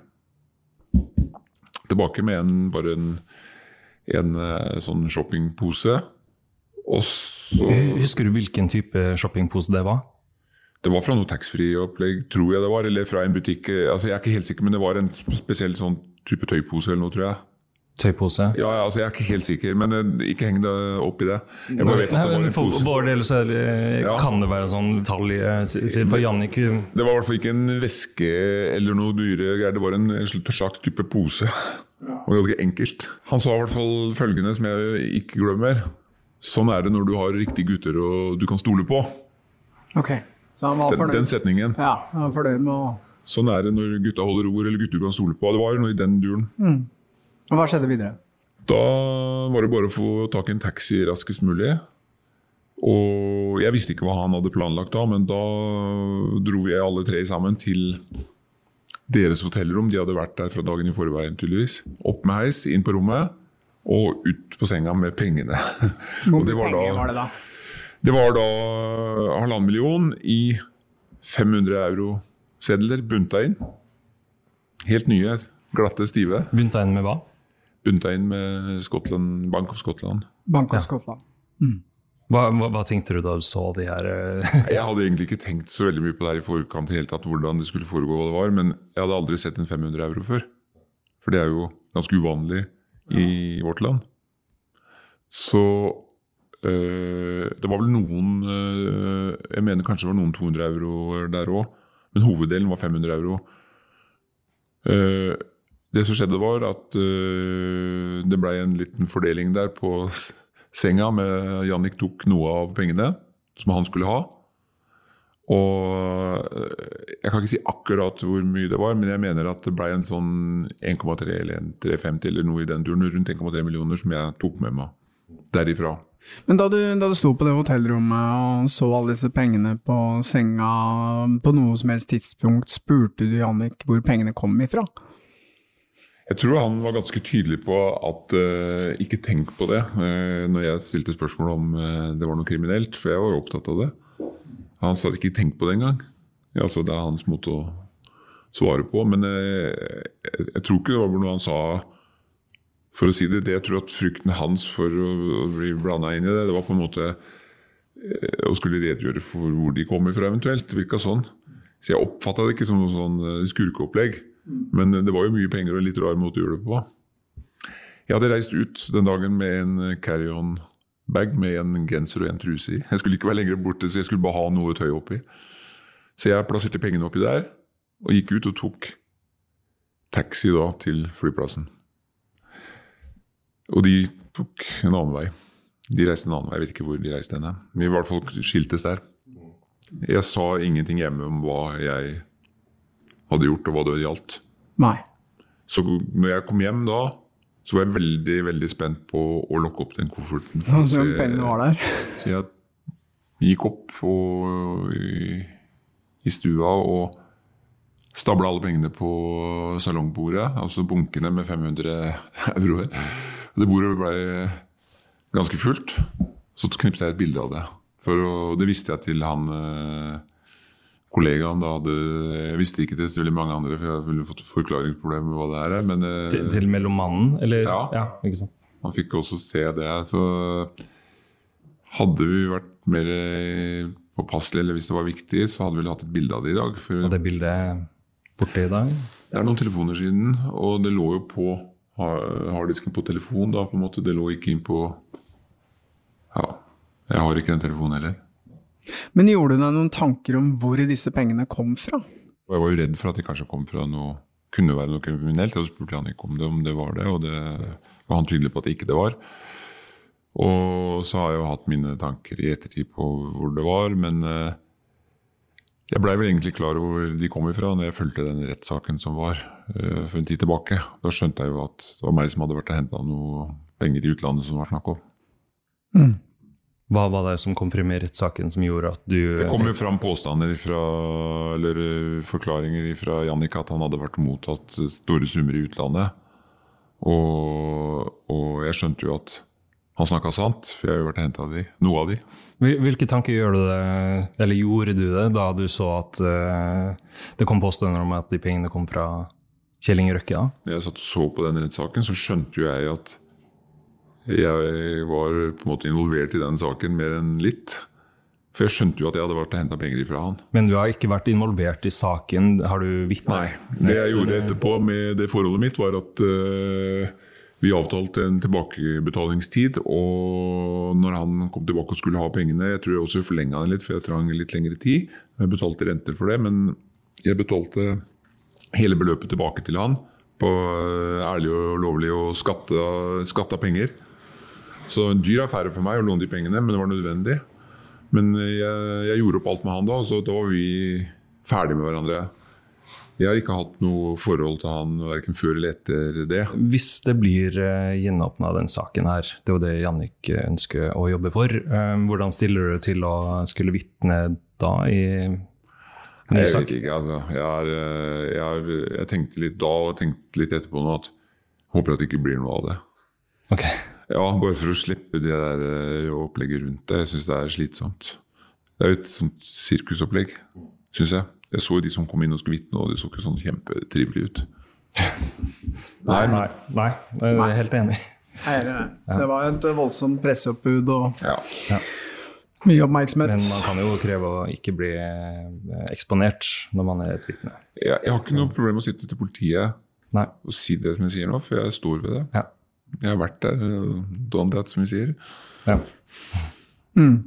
Tilbake med en, bare en, en sånn shoppingpose. Og så... Husker du hvilken type shoppingpose det var? Det var fra noe taxfree-opplegg, tror jeg det var, eller fra en butikk. Altså, jeg er ikke helt sikker, men det var en spesiell sånn type tøypose eller noe, tror jeg. Tøypose? Ja, altså jeg er ikke helt sikker, men ikke heng det opp i det. Jeg bare vet at det var en pose. For del så det, ja. Kan det være sånn detalj for Jannik? Det var i hvert fall ikke en veske eller noe dyre greier, det var en slags type pose. Og det var ikke enkelt. Han sa i hvert fall følgende som jeg ikke glemmer. Sånn er det når du har riktige gutter og du kan stole på. Ok, så han var den, fornøyd. Den setningen. Ja, han var fornøyd med å... Sånn er det når gutta holder ord eller gutter du kan stole på. Det var noe i den duren. Mm. Og hva skjedde videre? Da var det bare å få tak i en taxi raskest mulig. Og jeg visste ikke hva han hadde planlagt da, men da dro vi alle tre sammen til deres hotellrom. De hadde vært der fra dagen i forveien tydeligvis. Opp med heis, inn på rommet, og ut på senga med pengene. Hvor mye penger var det da? Det var da halvannen million i fem hundre euro sedler bunta inn. Helt nye, glatte, stive. Bunta inn med hva? Bunta inn med Scotland, Bank of Scotland. Bank of ja. Scotland. Mm. Hva, hva, hva tenkte du da du så de her? Jeg hadde egentlig ikke tenkt så veldig mye på det her i forkant i hele tatt, hvordan det skulle foregå hva det var, men jeg hadde aldri sett en fem hundre euro før. For det er jo ganske uvanlig i vårt land. Så øh, det var vel noen, øh, jeg mener kanskje det var noen to hundre euro der også, men hoveddelen var fem hundre euro. Uh, det som skjedde var at uh, det ble en liten fordeling der på senga med Jannik tok noe av pengene som han skulle ha. Og uh, jeg kan ikke si akkurat hvor mye det var, men jeg mener at det ble en sånn en komma tre eller en komma tre femti eller noe i den duren, rundt en komma tre millioner som jeg tok med meg derifra. Men da du, da du sto på det hotellrommet og så alle disse pengene på senga på noe som helst tidspunkt, spurte du Jannik hvor pengene kom ifra? Jeg tror han var ganske tydelig på at uh, ikke tenk på det uh, når jeg stilte spørsmål om uh, det var noe kriminelt, for jeg var jo opptatt av det. Han sa ikke tenk på det engang. Ja, altså, det er hans måte å svare på, men uh, jeg, jeg tror ikke det var noe han sa. For å si det, det jeg tror at frykten hans for å, å bli blandet inn i det, det var på en måte eh, å skulle redegjøre for hvor de kom ifra eventuelt, det virket sånn. Så jeg oppfattet det ikke som noen sånn skurkeopplegg, men det var jo mye penger og en litt rar måte å gjøre det på. Jeg hadde reist ut den dagen med en carry-on-bag med en genser og en truse i. Jeg skulle ikke være lenger borte, så jeg skulle bare ha noe tøy oppi. Så jeg plasserte pengene oppi der, og gikk ut og tok taxi da til flyplassen. Og de tok en annen vei. De reiste en annen vei, jeg vet ikke hvor de reiste henne. Men i hvert fall skiltes der. Jeg sa ingenting hjemme om hva jeg hadde gjort og hva det gjaldt. Nei. Så når jeg kom hjem da, så var jeg veldig, veldig spent på å lokke opp den kofferten. Så pengene var der. Så jeg gikk opp og, i, i stua og stablet alle pengene på salongbordet, altså bunkene med fem hundre euroer. Det bordet ble ganske fullt. Så knippet jeg et bilde av det. For å, det visste jeg til han kollegaen da hadde, jeg visste ikke det til veldig mange andre, for jeg ville fått forklaringsproblemer med hva det her er. Men, til, til mellommannen? Eller? Ja, ja, ikke sant? Han fikk også se det. Så hadde vi vært mer påpasselige, eller hvis det var viktig, så hadde vi vel hatt et bilde av det i dag. For, og det bildet borte i dag? Det er noen telefoner siden, og det lå jo på harddisken på telefon da, på en måte. Det lå ikke inn på, ja, jeg har ikke en telefon heller. Men gjorde du deg noen tanker om hvor disse pengene kom fra? Og jeg var jo redd for at de kanskje kom fra noe, kunne være noe kriminelt, og så spurte han ikke om det, om det var det, og det var han tydelig på at det ikke det var. Og så har jeg jo hatt mine tanker i ettertid på hvor det var, men eh, jeg ble vel egentlig klar over hvor de kom ifra når jeg fulgte den rettssaken som var eh, for en tid tilbake. Da skjønte jeg jo at det var meg som hadde vært og hentet noe penger i utlandet som var snakk om. Mm. Hva var det som kom frem i rettssaken som gjorde at du... Det kom jo fram påstander fra, eller forklaringer fra Jannik at han hadde vært mottatt store summer i utlandet. Og, og jeg skjønte jo at han snakket sant, for jeg har jo vært hentet av de, noe av de. Hvilke tanker gjør du det, eller gjorde du det da du så at uh, det kom påstander om at de pengene kom fra Kjell Inge Røkke da? Når jeg satt og så på den rettssaken, så skjønte jo jeg at jeg var på en måte involvert i den saken mer enn litt. For jeg skjønte jo at jeg hadde vært og hentet penger ifra han. Men du har ikke vært involvert i saken, har du vittnet? Nei, det jeg gjorde etterpå med det forholdet mitt var at uh, vi avtalte en tilbakebetalingstid, og når han kom tilbake og skulle ha pengene, jeg tror jeg også forlenget den litt, for jeg trang litt lengre tid. Jeg betalte renter for det, men jeg betalte hele beløpet tilbake til han på uh, ærlig og lovlig og skatta, skatta penger. Så en dyr affære for meg å låne de pengene, men det var nødvendig. Men jeg, jeg gjorde opp alt med han da, så da var vi ferdige med hverandre. Jeg har ikke hatt noe forhold til han, hverken før eller etter det. Hvis det blir gjenåpnet den saken her, det er jo det Jannik ønsker å jobbe for, hvordan stiller du til å skulle vittne da i en ny sak? Jeg sak? vet ikke, altså. Jeg, har, jeg, har, jeg tenkte litt da, og tenkte litt etterpå nå, at jeg håper at det ikke blir noe av det. Ok. Ja, bare for å slippe det der opplegget rundt det. Jeg synes det er slitsomt. Det er jo et sånt sirkusopplegg, synes jeg. Jeg så de som kom inn og skulle vittne, og det så ikke sånn kjempetrivelig ut. Nei, nei, nei, jeg er helt enig. Nei, det, det var et voldsomt presseoppbud og ja. Ja. mye oppmerksomhet. Men man kan jo kreve å ikke bli eksponert når man er et vittne. Jeg, jeg har ikke noe problem med å sitte til politiet Nei. og si det som jeg sier nå, for jeg står ved det. Ja. Jeg har vært der, done that, som vi sier. Ja. Mm.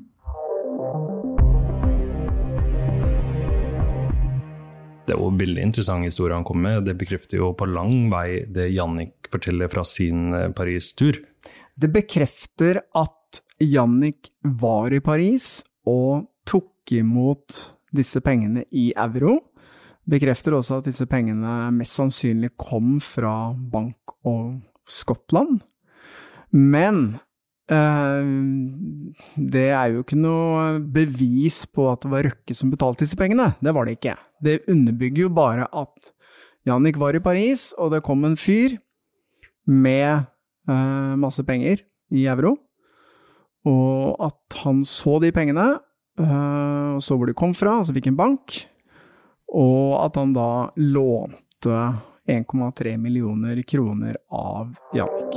Det er jo en veldig interessant historie han kom med. Det bekrefter jo på lang vei det Jannik forteller fra sin Paris-tur. Det bekrefter at Jannik var i Paris og tok imot disse pengene i euro. Bekrefter også at disse pengene mest sannsynlig kom fra bank og Skottland, men eh, det er jo ikke noe bevis på at det var Røkke som betalte disse pengene. Det var det ikke. Det underbygger jo bare at Jannik var i Paris, og det kom en fyr med eh, masse penger i euro, og at han så de pengene, eh, og så hvor de kom fra, altså hvilken bank, og at han da lånte en komma tre millioner kroner av Jannik.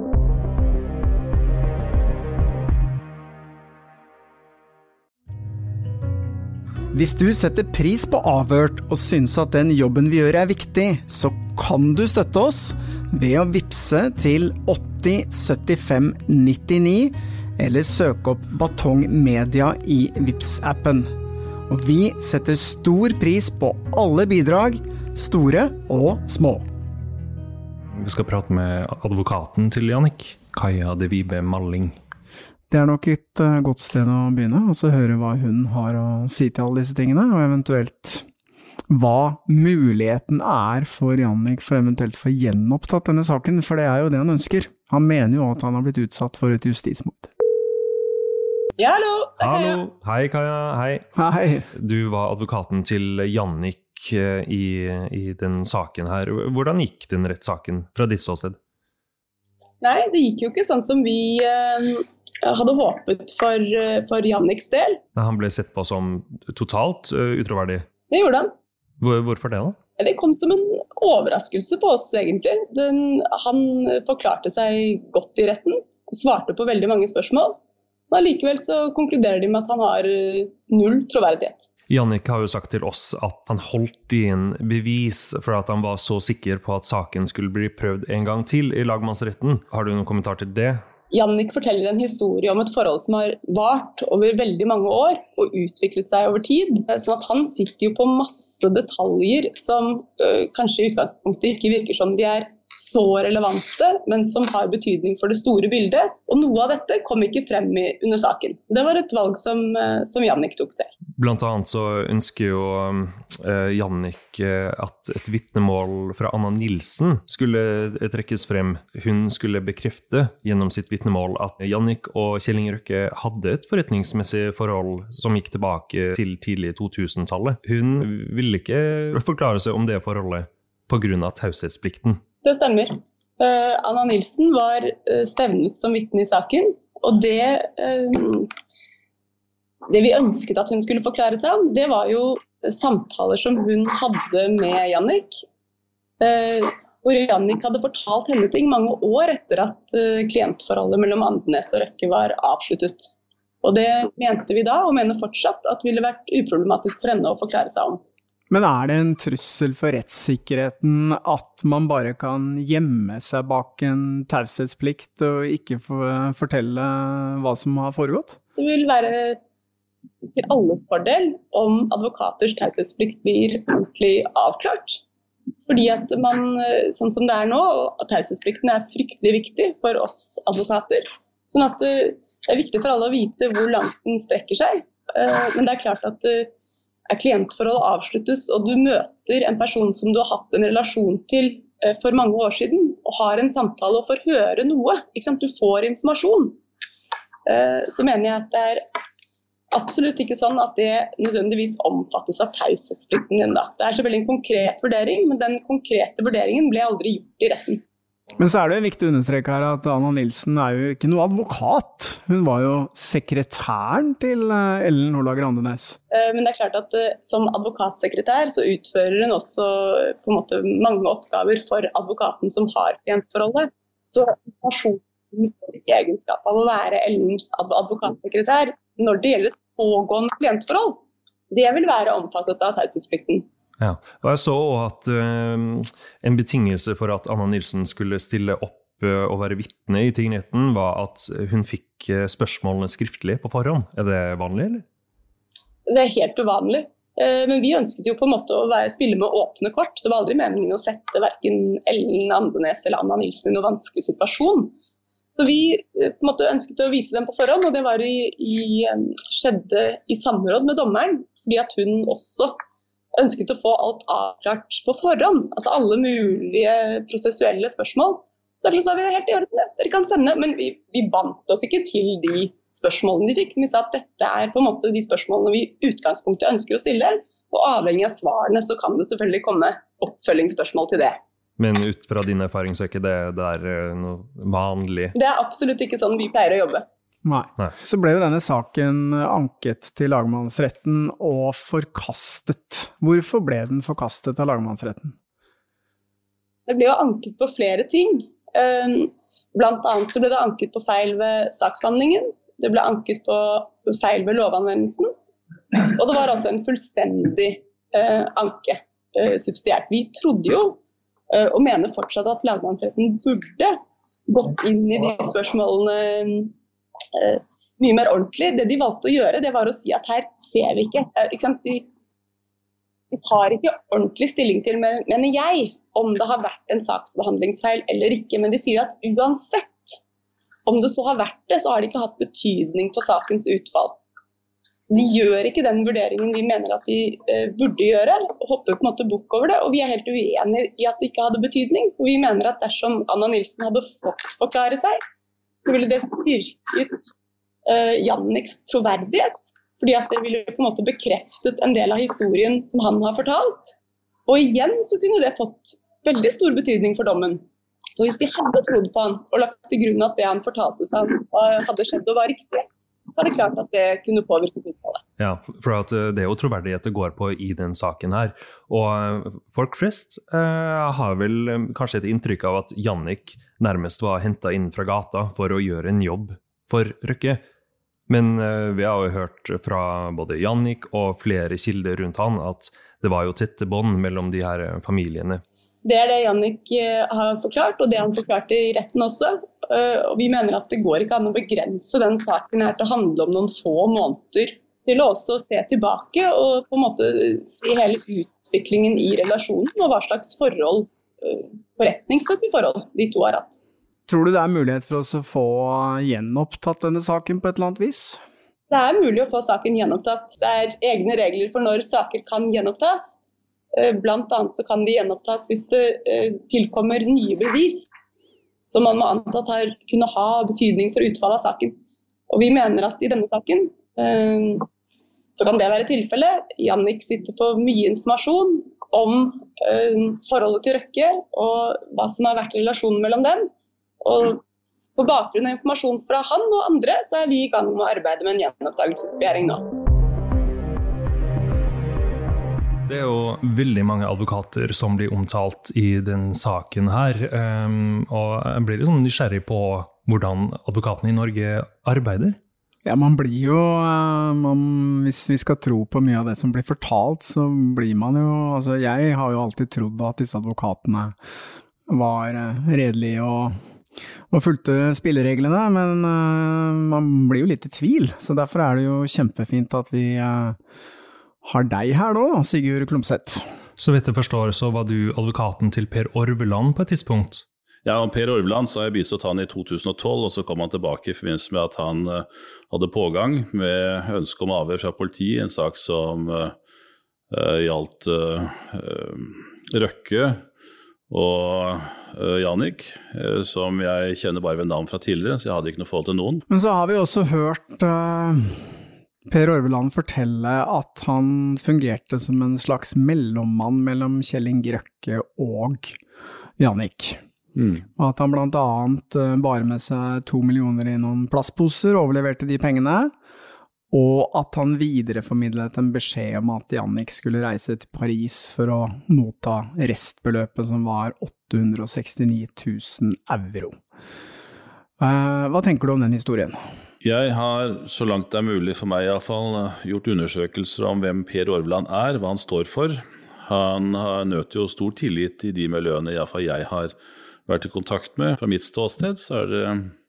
Hvis du setter pris på Avhørt og synes at den jobben vi gjør er viktig, så kan du støtte oss ved å vipse til åtti syttifem nittini eller søke opp Batong Media i Vips-appen. Og vi setter stor pris på alle bidrag, store og små. Vi skal prate med advokaten til Jannik, Kaja De Vibe Malling. Det er nok et uh, godt sted å begynne, og så høre hva hun har å si til alle disse tingene, og eventuelt hva muligheten er for Jannik for eventuelt å få gjenopptatt denne saken, for det er jo det han ønsker. Han mener jo at han har blitt utsatt for et justismord. Ja, hallo! Hallo! Hei, Kaja. Hei. Hei. Du var advokaten til Jannik i, i den saken her. Hvordan gikk den rettssaken fra ditt ståsted? Nei, det gikk jo ikke sånn som vi eh, hadde håpet for, for Janniks del. Han ble sett på som totalt uh, utroverdig. Det gjorde han. Hvor, hvorfor det da? Det kom som en overraskelse på oss egentlig. Den, han forklarte seg godt i retten, svarte på veldig mange spørsmål, men likevel så konkluderer de med at han har null troverdighet. Jannik har jo sagt til oss at han holdt inn bevis for at han var så sikker på at saken skulle bli prøvd en gang til i lagmannsretten. Har du noen kommentar til det? Jannik forteller en historie om et forhold som har vart over veldig mange år og utviklet seg over tid. Sånn at han sitter jo på masse detaljer som øh, kanskje i utgangspunktet ikke virker som de er så relevante, men som har betydning for det store bildet. Og noe av dette kom ikke frem i, under saken. Det var et valg som, som Jannik tok selv. Blant annet så ønsker jo uh, Jannik uh, at et vitnemål fra Anna Nilsen skulle trekkes frem. Hun skulle bekrefte gjennom sitt vitnemål at Jannik og Kjell Inge Røkke hadde et forretningsmessig forhold som gikk tilbake til tidlig to tusen-tallet. Hun ville ikke forklare seg om det forholdet på grunn av taushetsplikten. Det stemmer. Uh, Anna Nilsen var uh, stevnet som vitne i saken, og det, uh, det vi ønsket at hun skulle forklare seg om, det var jo samtaler som hun hadde med Jannik, uh, hvor Jannik hadde fortalt henne ting mange år etter at uh, klientforholdet mellom Andenes og Røkke var avsluttet. Og det mente vi da, og mener fortsatt, at ville vært uproblematisk for henne å forklare seg om. Men er det en trussel for rettssikkerheten at man bare kan gjemme seg bak en taushetsplikt og ikke fortelle hva som har foregått? Det vil være til alles fordel om advokaters taushetsplikt blir ordentlig avklart. Fordi at man, sånn som det er nå, taushetsplikten er fryktelig viktig for oss advokater. Sånn at det er viktig for alle å vite hvor langt den strekker seg. Men det er klart at er klientforholdet avsluttes, og du møter en person som du har hatt en relasjon til eh, for mange år siden, og har en samtale og får høre noe, ikke sant? Du får informasjon, eh, så mener jeg at det er absolutt ikke sånn at det nødvendigvis omfattes av taushetsplikten din da. Det er selvfølgelig en konkret vurdering, men den konkrete vurderingen ble aldri gjort i retten. Men så er det viktig å understreke her at Anna Nilsen er jo ikke noe advokat. Hun var jo sekretæren til Ellen Horlager Andenes. Men det er klart at som advokatsekretær så utfører hun også på en måte mange oppgaver for advokaten som har klientforholdet. Så personen får ikke egenskap av å være Ellens advokatsekretær når det gjelder et pågående klientforhold. Det vil være omfattet av taushetsplikten. Ja, og jeg så at uh, en betingelse for at Anna Nilsen skulle stille opp uh, og være vitne i tingretten var at hun fikk uh, spørsmålene skriftlig på forhånd. Er det vanlig, eller? Det er helt uvanlig, uh, men vi ønsket jo på en måte å være, spille med åpne kort. Det var aldri meningen å sette hverken Ellen Andenes eller Anna Nilsen i noen vanskelig situasjon. Så vi uh, på en måte ønsket å vise dem på forhånd, og det var i, i, um, skjedde i samråd med dommeren, fordi at hun også ønsket å få alt avklart på forhånd, altså alle mulige prosessuelle spørsmål. Så sa vi det helt i orden, dere kan sende, men vi, vi bandt oss ikke til de spørsmålene de fikk. Vi sa at dette er på en måte de spørsmålene vi i utgangspunktet ønsker å stille, og avhengig av svarene så kan det selvfølgelig komme oppfølgingsspørsmål til det. Men ut fra din erfaring så er ikke det der noe vanlig? Det er absolutt ikke sånn vi pleier å jobbe. Nei. Nei. Så ble jo denne saken anket til lagmannsretten og forkastet. Hvorfor ble den forkastet av lagmannsretten? Det ble jo anket på flere ting. Blant annet så ble det anket på feil ved saksbehandlingen. Det ble anket på feil ved lovanvendelsen. Og det var også en fullstendig anke subsidiært. Vi trodde jo, og mener fortsatt at lagmannsretten burde gått inn i de spørsmålene Uh, mye mer ordentlig. Det de valgte å gjøre, det var å si at her ser vi ikke. Uh, ikke sant? De, de tar ikke ordentlig stilling til, men, mener jeg, om det har vært en saksbehandlingsfeil eller ikke. Men de sier at uansett om det så har vært det, så har det ikke hatt betydning for sakens utfall. De gjør ikke den vurderingen vi mener at de eh, burde gjøre, og hopper på en måte bukk over det, og vi er helt uenige i at det ikke hadde betydning. For vi mener at dersom Anna Nilsen hadde fått forklare seg, så ville det styrket eh, Janniks troverdighet, fordi at det ville på en måte bekreftet en del av historien som han har fortalt. Og igjen så kunne det fått veldig stor betydning for dommen. Og hvis de hadde trodd på han og lagt til grunn at det han fortalte seg hadde skjedd og var riktig, så er det klart at det kunne påvirke utfallet. Ja, for at det er jo troverdighet det går på i den saken her. Og folk flest eh, har vel kanskje et inntrykk av at Jannik nærmest var hentet inn fra gata for å gjøre en jobb for Røkke. Men eh, vi har jo hørt fra både Jannik og flere kilder rundt han at det var jo tette bånd mellom de her familiene. Det er det Jannik har forklart, og det han forklarte i retten også. Og vi mener at det går ikke an å begrense den saken her til å handle om noen få måneder. Til å også se tilbake og på en måte se hele utviklingen i relasjonen, og hva slags forhold, forretningsmessige forhold de to har hatt. Tror du det er mulighet for oss å få gjenopptatt denne saken på et eller annet vis? Det er mulig å få saken gjenopptatt. Det er egne regler for når saker kan gjenopptas. Blant annet så kan de gjenopptas hvis det tilkommer nye bevis, som man må anta at her kunne ha betydning for utfallet av saken. Og vi mener at i denne saken så kan det være tilfellet. Jannik sitter på mye informasjon om forholdet til Røkke og hva som har vært relasjonen mellom dem. Og på bakgrunn av informasjon fra han og andre så er vi i gang med å arbeide med en gjenopptakelsesbegjæring nå. Det er jo veldig mange advokater som blir omtalt i den saken her, um, og jeg blir litt sånn nysgjerrig på hvordan advokatene i Norge arbeider. Ja, man blir jo, man, hvis vi skal tro på mye av det som blir fortalt, så blir man jo, altså jeg har jo alltid trodd at disse advokatene var redelige og, og fulgte spillereglene, men uh, man blir jo litt i tvil, så derfor er det jo kjempefint at vi uh, har deg her da, Sigurd Klumseth. Så vidt jeg forstår, så var du advokaten til Per Orveland på et tidspunkt? Ja, og Per Orveland så har jeg bistått han i to tusen og tolv, og så kom han tilbake i forbindelse med at han uh, hadde pågang med ønske om avhør fra politiet, en sak som uh, uh, gjaldt uh, uh, Røkke og uh, Jannik, uh, som jeg kjenner bare ved navn fra tidligere, så jeg hadde ikke noe forhold til noen. Men så har vi også hørt uh, Per Orveland fortelle at han fungerte som en slags mellommann mellom Kjell Inge Røkke og Jannik. Mm. Og at han blant annet uh, bar med seg to millioner i noen plastposer, overleverte de pengene, og at han videreformidlet en beskjed om at Jannik skulle reise til Paris for å motta restbeløpet som var åtte hundre og sekstini tusen euro. Uh, hva tenker du om den historien? Jeg har, så langt det er mulig for meg i alle fall, gjort undersøkelser om hvem Per Orveland er, hva han står for. Han har nøt jo stor tillit i de miljøene i alle fall jeg har vært i kontakt med. Fra mitt ståsted så er det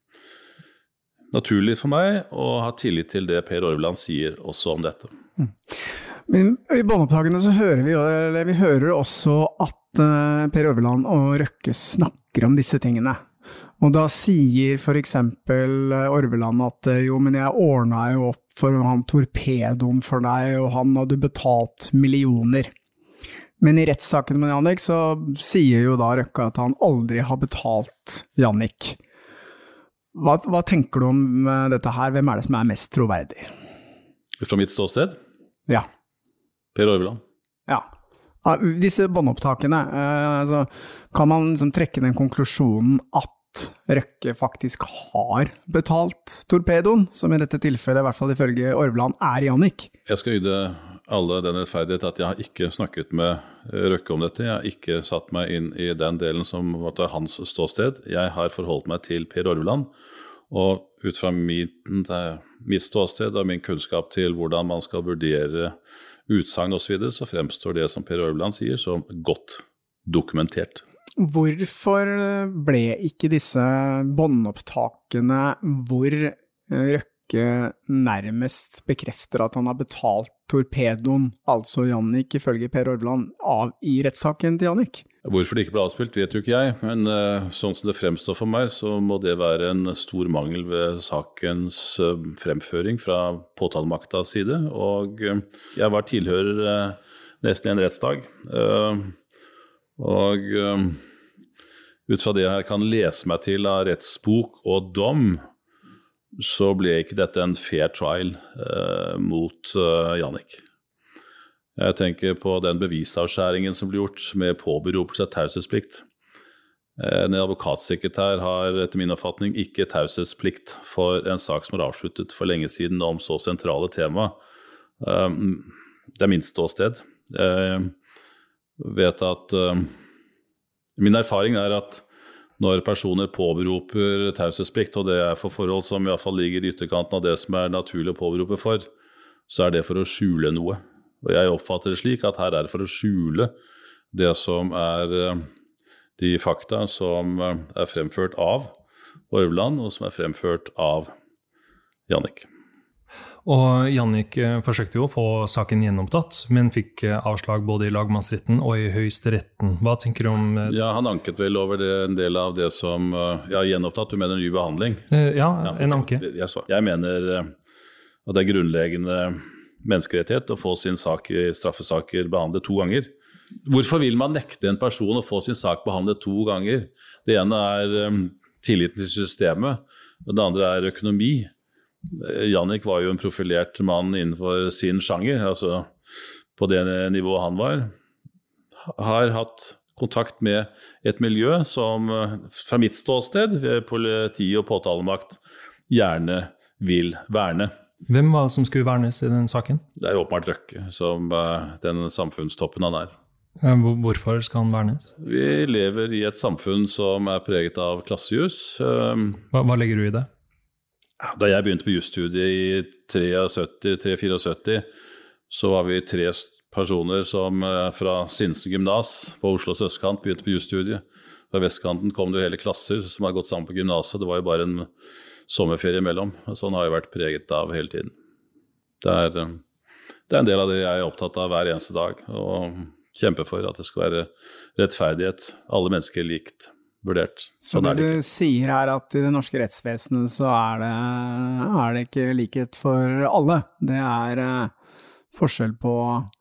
naturlig for meg å ha tillit til det Per Orveland sier også om dette. Mm. Men i båndopptakene så hører vi, eller vi hører også at Per Orveland og Røkke snakker om disse tingene. Og da sier for eksempel Orveland at jo, men jeg ordnet jo opp for han torpedoen for deg, og han hadde betalt millioner. Men i rettssaken med Jannik så sier jo da Røkke at han aldri har betalt Jannik. Hva, hva tenker du om dette her? Hvem er det som er mest troverdig? Fra mitt ståsted? Ja. Per Orveland. Ja. Disse båndopptakene, eh, altså, kan man liksom trekke den konklusjonen at Røkke faktisk har betalt torpedoen, som i dette tilfellet, i hvert fall ifølge Orveland, er Jannik? Jeg skal yte alle den rettferdighet at jeg har ikke snakket med Røkke om dette. Jeg har ikke satt meg inn i den delen som var hans ståsted. Jeg har forholdt meg til Per Orveland, og ut fra mitt, mitt ståsted og min kunnskap til hvordan man skal vurdere utsagn og så videre, så fremstår det som Per Orveland sier som godt dokumentert. Hvorfor ble ikke disse båndopptakene hvor Røkke ikke nærmest bekrefter at han har betalt torpedoen, altså Jannik ifølge Per Orveland, av i rettssaken til Jannik? Hvorfor det ikke ble avspilt vet jo ikke jeg, men uh, sånn som det fremstår for meg, så må det være en stor mangel ved sakens uh, fremføring fra påtalemaktas side, og uh, jeg var tilhører uh, nesten en rettsdag, uh, og uh, ut fra det jeg kan lese meg til av rettsbok og dom, så ble ikke dette en fair trial uh, mot uh, Jannik. Jeg tenker på den bevisavskjæringen som ble gjort med påberopelse av taushetsplikt. En advokatsekretær har etter min oppfatning ikke taushetsplikt for en sak som er avsluttet for lenge siden om så sentrale tema. Det er min ståsted. Jeg vet at min erfaring er at når personer påberoper taushetsplikt, og det er for forhold som i hvert fall ligger i ytterkanten av det som er naturlig å påberope for, så er det for å skjule noe. Og jeg oppfatter det slik at her er det for å skjule det som er de fakta som er fremført av Orveland, og som er fremført av Jannik. Og Jannik forsøkte jo å få saken gjennomtatt, men fikk avslag både i lagmannsretten og i høyesteretten. Hva tenker du om... Ja, han anket vel over det, en del av det som... Ja, gjenopptatt, du mener en ny behandling? Ja, ja, en anke. Jeg, jeg mener at det er grunnleggende menneskerettighet å få sin sak i straffesaker behandlet to ganger. Hvorfor vil man nekte en person å få sin sak behandlet to ganger? Det ene er um, tilliten til systemet, og det andre er økonomi. Jannik var jo en profilert mann innenfor sin sjanger, altså på det nivået han var. Har hatt kontakt med et miljø som fra mitt ståsted, politi og påtalemakt, gjerne vil verne. Hvem var det som skulle vernes i den saken? Det er jo åpenbart Røkke, som uh, den samfunnstoppen han er. Hvorfor skal han vernes? Vi lever i et samfunn som er preget av klassejus. Um, hva, hva legger du i det? Da jeg begynte på jusstudiet i syttitre til syttitre, så var vi tre personer som uh, fra Sinsen gymnas på Oslos østkant begynte på jusstudiet. Fra vestkanten kom det jo hele klasser som har gått sammen på gymnaset. Det var jo bare en sommerferie imellom. Sånn har jeg vært preget av hele tiden. Det er, det er en del av det jeg er opptatt av hver eneste dag, og kjemper for at det skal være rettferdighet. Alle mennesker likt vurdert. Sånn så det du sier her at i det norske rettsvesenet så er det, er det ikke likhet for alle. Det er forskjell på,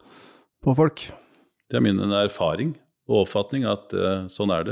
på folk. Det er min erfaring og oppfatning at sånn er det.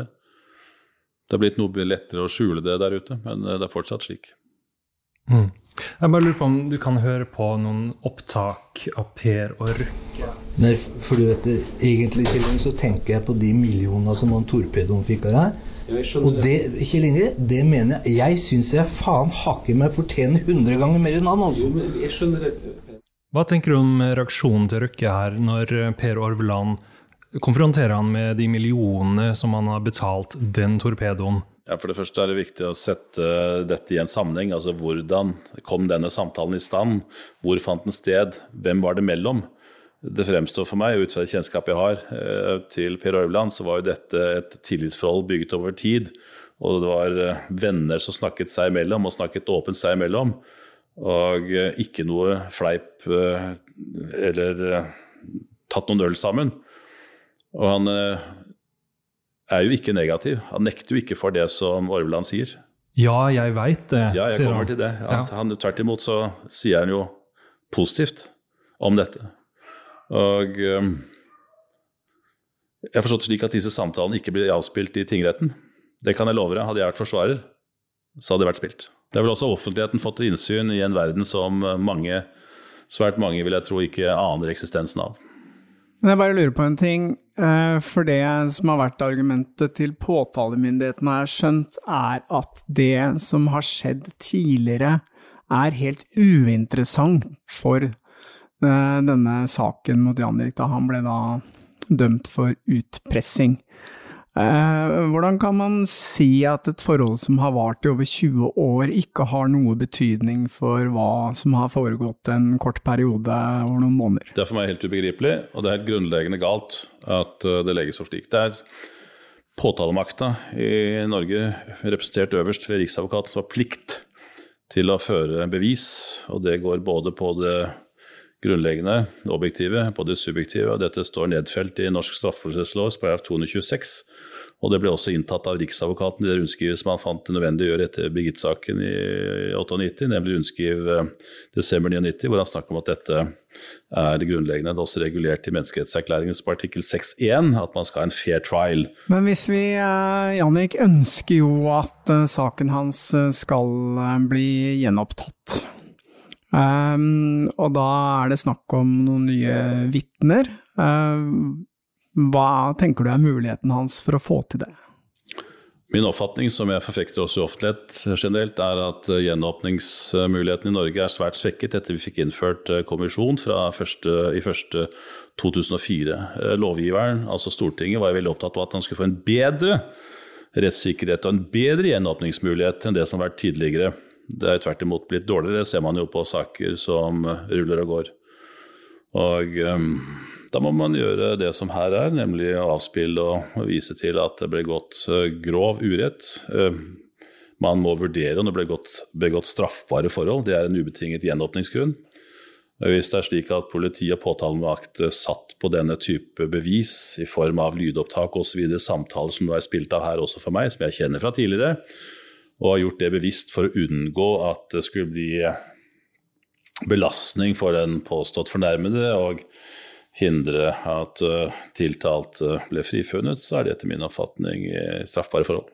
Det har blitt noe lettere å skjule det der ute, men det er fortsatt slik. Mm. Jeg bare lurer på om du kan høre på noen opptak av Per og Røkke. Nei, for du vet, egentlig så tenker jeg på de millioner som han torpedoen fikk av her. Og det, Kjell Inge, det mener jeg, jeg synes jeg faen hakker meg fortjener hundre ganger mer enn han, altså. Jo, men jeg skjønner det. Hva tenker du om reaksjonen til Røkke her, når Per Orveland konfronterer han med de millionene som han har betalt den torpedoen? Ja, for det første er det viktig å sette dette i en sammenheng, altså hvordan kom denne samtalen i stand, hvor fant den sted, hvem var det mellom? Det fremstår for meg, ut fra det kjennskap jeg har til Per Orveland, så var jo dette et tillitsforhold bygget over tid, og det var venner som snakket seg imellom, og snakket åpent seg imellom, og ikke noe fleip eller tatt noen øl sammen. Og han er jo ikke negativ. Han nekter jo ikke for det som Orveland sier. Ja, jeg vet det, ja, jeg sier kommer han. til det. Han, Ja. han, tvert imot så sier han jo positivt om dette. Og um, jeg har forstått slik at disse samtalene ikke blir avspilt i tingretten. Det kan jeg love deg. Hadde jeg vært forsvarer, så hadde det vært spilt. Det har vel også offentligheten fått innsyn i en verden som mange, svært mange vil jeg tro ikke aner eksistensen av. Men jeg bare lurer på en ting, for det som har vært argumentet til påtalemyndigheten har jeg skjønt, er at det som har skjedd tidligere er helt uinteressant for denne saken mot Jannik, da han ble da dømt for utpressing. Hvordan kan man si at et forhold som har vart i over tjue år ikke har noe betydning for hva som har foregått en kort periode over noen måneder? Det er for meg helt ubegripelig, og det er helt grunnleggende galt at det legges opp slik. Det er påtalemakta i Norge, representert øverst ved Riksadvokaten, som har plikt til å føre bevis, og det går både på det grunnleggende, det objektive, på det subjektive, og dette står nedfelt i Norsk straffeprosesslov, paragraf to hundre tjueseks, og det ble også inntatt av Riksadvokaten i det rundskrivet som han fant det nødvendig å gjøre etter Birgit-saken i nittiåtte, nemlig rundskriv desember nittiåtte, hvor han snakker om at dette er grunnleggende. Det er også regulert i menneskerettserklæringens artikkel seks punkt én, at man skal ha en fair trial. Men hvis vi, Jannik, ønsker jo at saken hans skal bli gjenopptatt, um, og da er det snakk om noen nye vittner. Um, Hva tenker du er muligheten hans for å få til det? Min oppfatning, som jeg forfekter også i offentlighet generelt, er at gjenåpningsmuligheten i Norge er svært svekket etter vi fikk innført kommisjon fra første, i første to tusen og fire. Lovgiveren, altså Stortinget, var veldig opptatt av at han skulle få en bedre rettssikkerhet og en bedre gjenåpningsmulighet enn det som har vært tidligere. Det er tvert imot blitt dårligere, det ser man jo på saker som ruller og går. Og um, da må man gjøre det som her er, nemlig å avspille og vise til at det ble gått grov urett. Man må vurdere om det ble gått, begått straffbare forhold. Det er en ubetinget gjenåpningsgrunn. Hvis det er slik at politi og påtalemakt satt på denne type bevis i form av lydopptak og så videre, samtaler som nå er spilt av her også for meg, som jeg kjenner fra tidligere, og har gjort det bevisst for å unngå at det skulle bli belastning for den påstått fornærmede og hindre at uh, tiltalt uh, ble frifunnet, så er det etter min oppfatning straffbare forhold.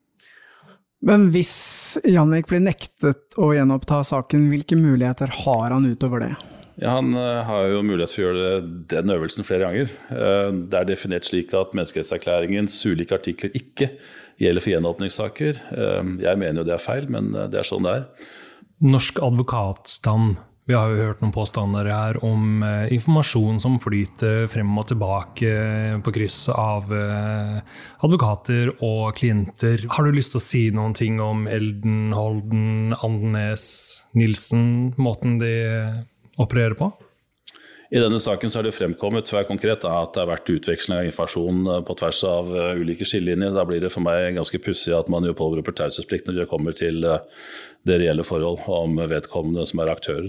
Men hvis Jannik blir nektet å gjenoppta saken, hvilke muligheter har han utover det? Ja, han uh, har jo mulighet for å gjøre den øvelsen flere ganger. Uh, det er definert slik at menneskerettserklæringens ulike artikler ikke gjelder for gjenåpningssaker. Uh, jeg mener jo det er feil, men uh, det er sånn det er. Norsk advokatstand. Vi har jo hørt noen påstander her om eh, informasjon som flyter frem og tilbake eh, på kryss av eh, advokater og klienter. Har du lyst til å si noen ting om Elden, Holden, Andenes, Nilsen, måten de opererer på? I denne saken så har det fremkommet hver konkret at det har vært utveksling av informasjon på tvers av ulike skillelinjer. Da blir det for meg ganske pussig at man jo påberoper taushetsplikt når det kommer til det reelle forhold om vedkommende som er aktører.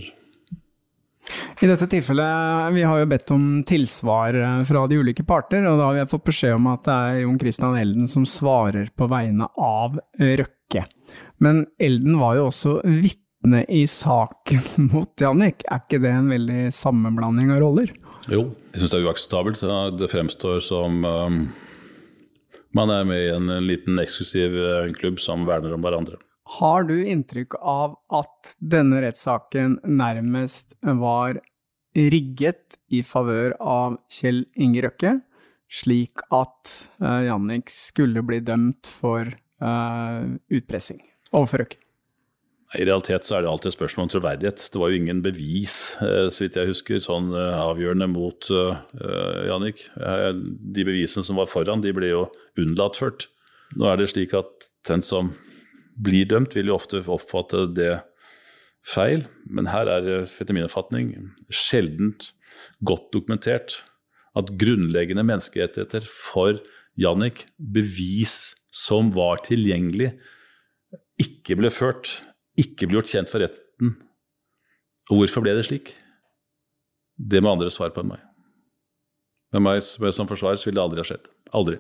I dette tilfellet, vi har jo bedt om tilsvar fra de ulike parter, og da har vi fått beskjed om at det er Jon Christian Elden som svarer på vegne av Røkke. Men Elden var jo også vitne i saken mot Jannik. Er ikke det en veldig sammenblanding av roller? Jo, jeg synes det er uakseptabelt. Det fremstår som um, man er med i en liten eksklusiv klubb som verner om hverandre. Har du inntrykk av at denne rettssaken nærmest var rigget i favør av Kjell Inge Røkke, slik at uh, Jannik skulle bli dømt for uh, utpressing overfor Røkke? I realitet så er det alltid et spørsmål om troverdighet. Det var jo ingen bevis, uh, så vidt jeg husker, sånn uh, avgjørende mot uh, Jannik. Uh, de bevisene som var foran, de ble jo unnlatført. Nå er det slik at den som blir dømt, vil jo ofte oppfatte det feil, men her er det, etter min oppfatning, sjeldent godt dokumentert at grunnleggende menneskerettigheter for Jannik, bevis som var tilgjengelig, ikke ble ført, ikke ble gjort kjent for retten. Og hvorfor ble det slik? Det må andre svare på enn meg. Med meg som forsvarer så vil det aldri ha skjedd. Aldri.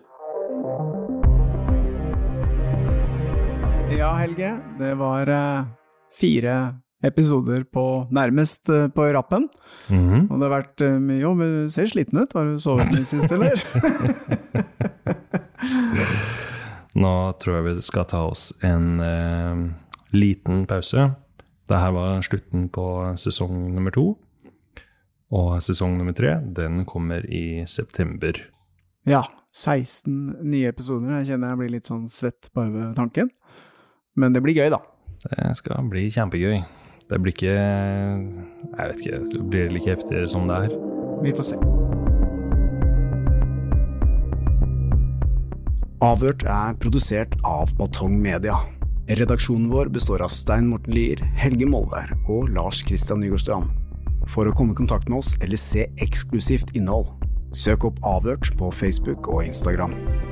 Ja, Helge, det var uh, fire episoder på nærmest uh, på rappen. Mm-hmm. Og det har vært uh, mye jobb. Du ser sliten ut. Har du sovet mye sist, eller? Nå tror jeg vi skal ta oss en uh, liten pause. Dette var slutten på sesong nummer to. Og sesong nummer tre, den kommer i september. Ja, seksten nye episoder. Jeg kjenner jeg blir litt sånn svett bare ved tanken. Men det blir gøy da. Det skal bli kjempegøy. Det blir ikke, jeg vet ikke, det blir like heftigere som det er. Vi får se. Avhørt er produsert av Batong Media. Redaksjonen vår består av Stein Morten Lier, Helge Molvær og Lars Kristian Nygårdstrand. For å komme i kontakt med oss eller se eksklusivt innhold, søk opp Avhørt på Facebook og Instagram.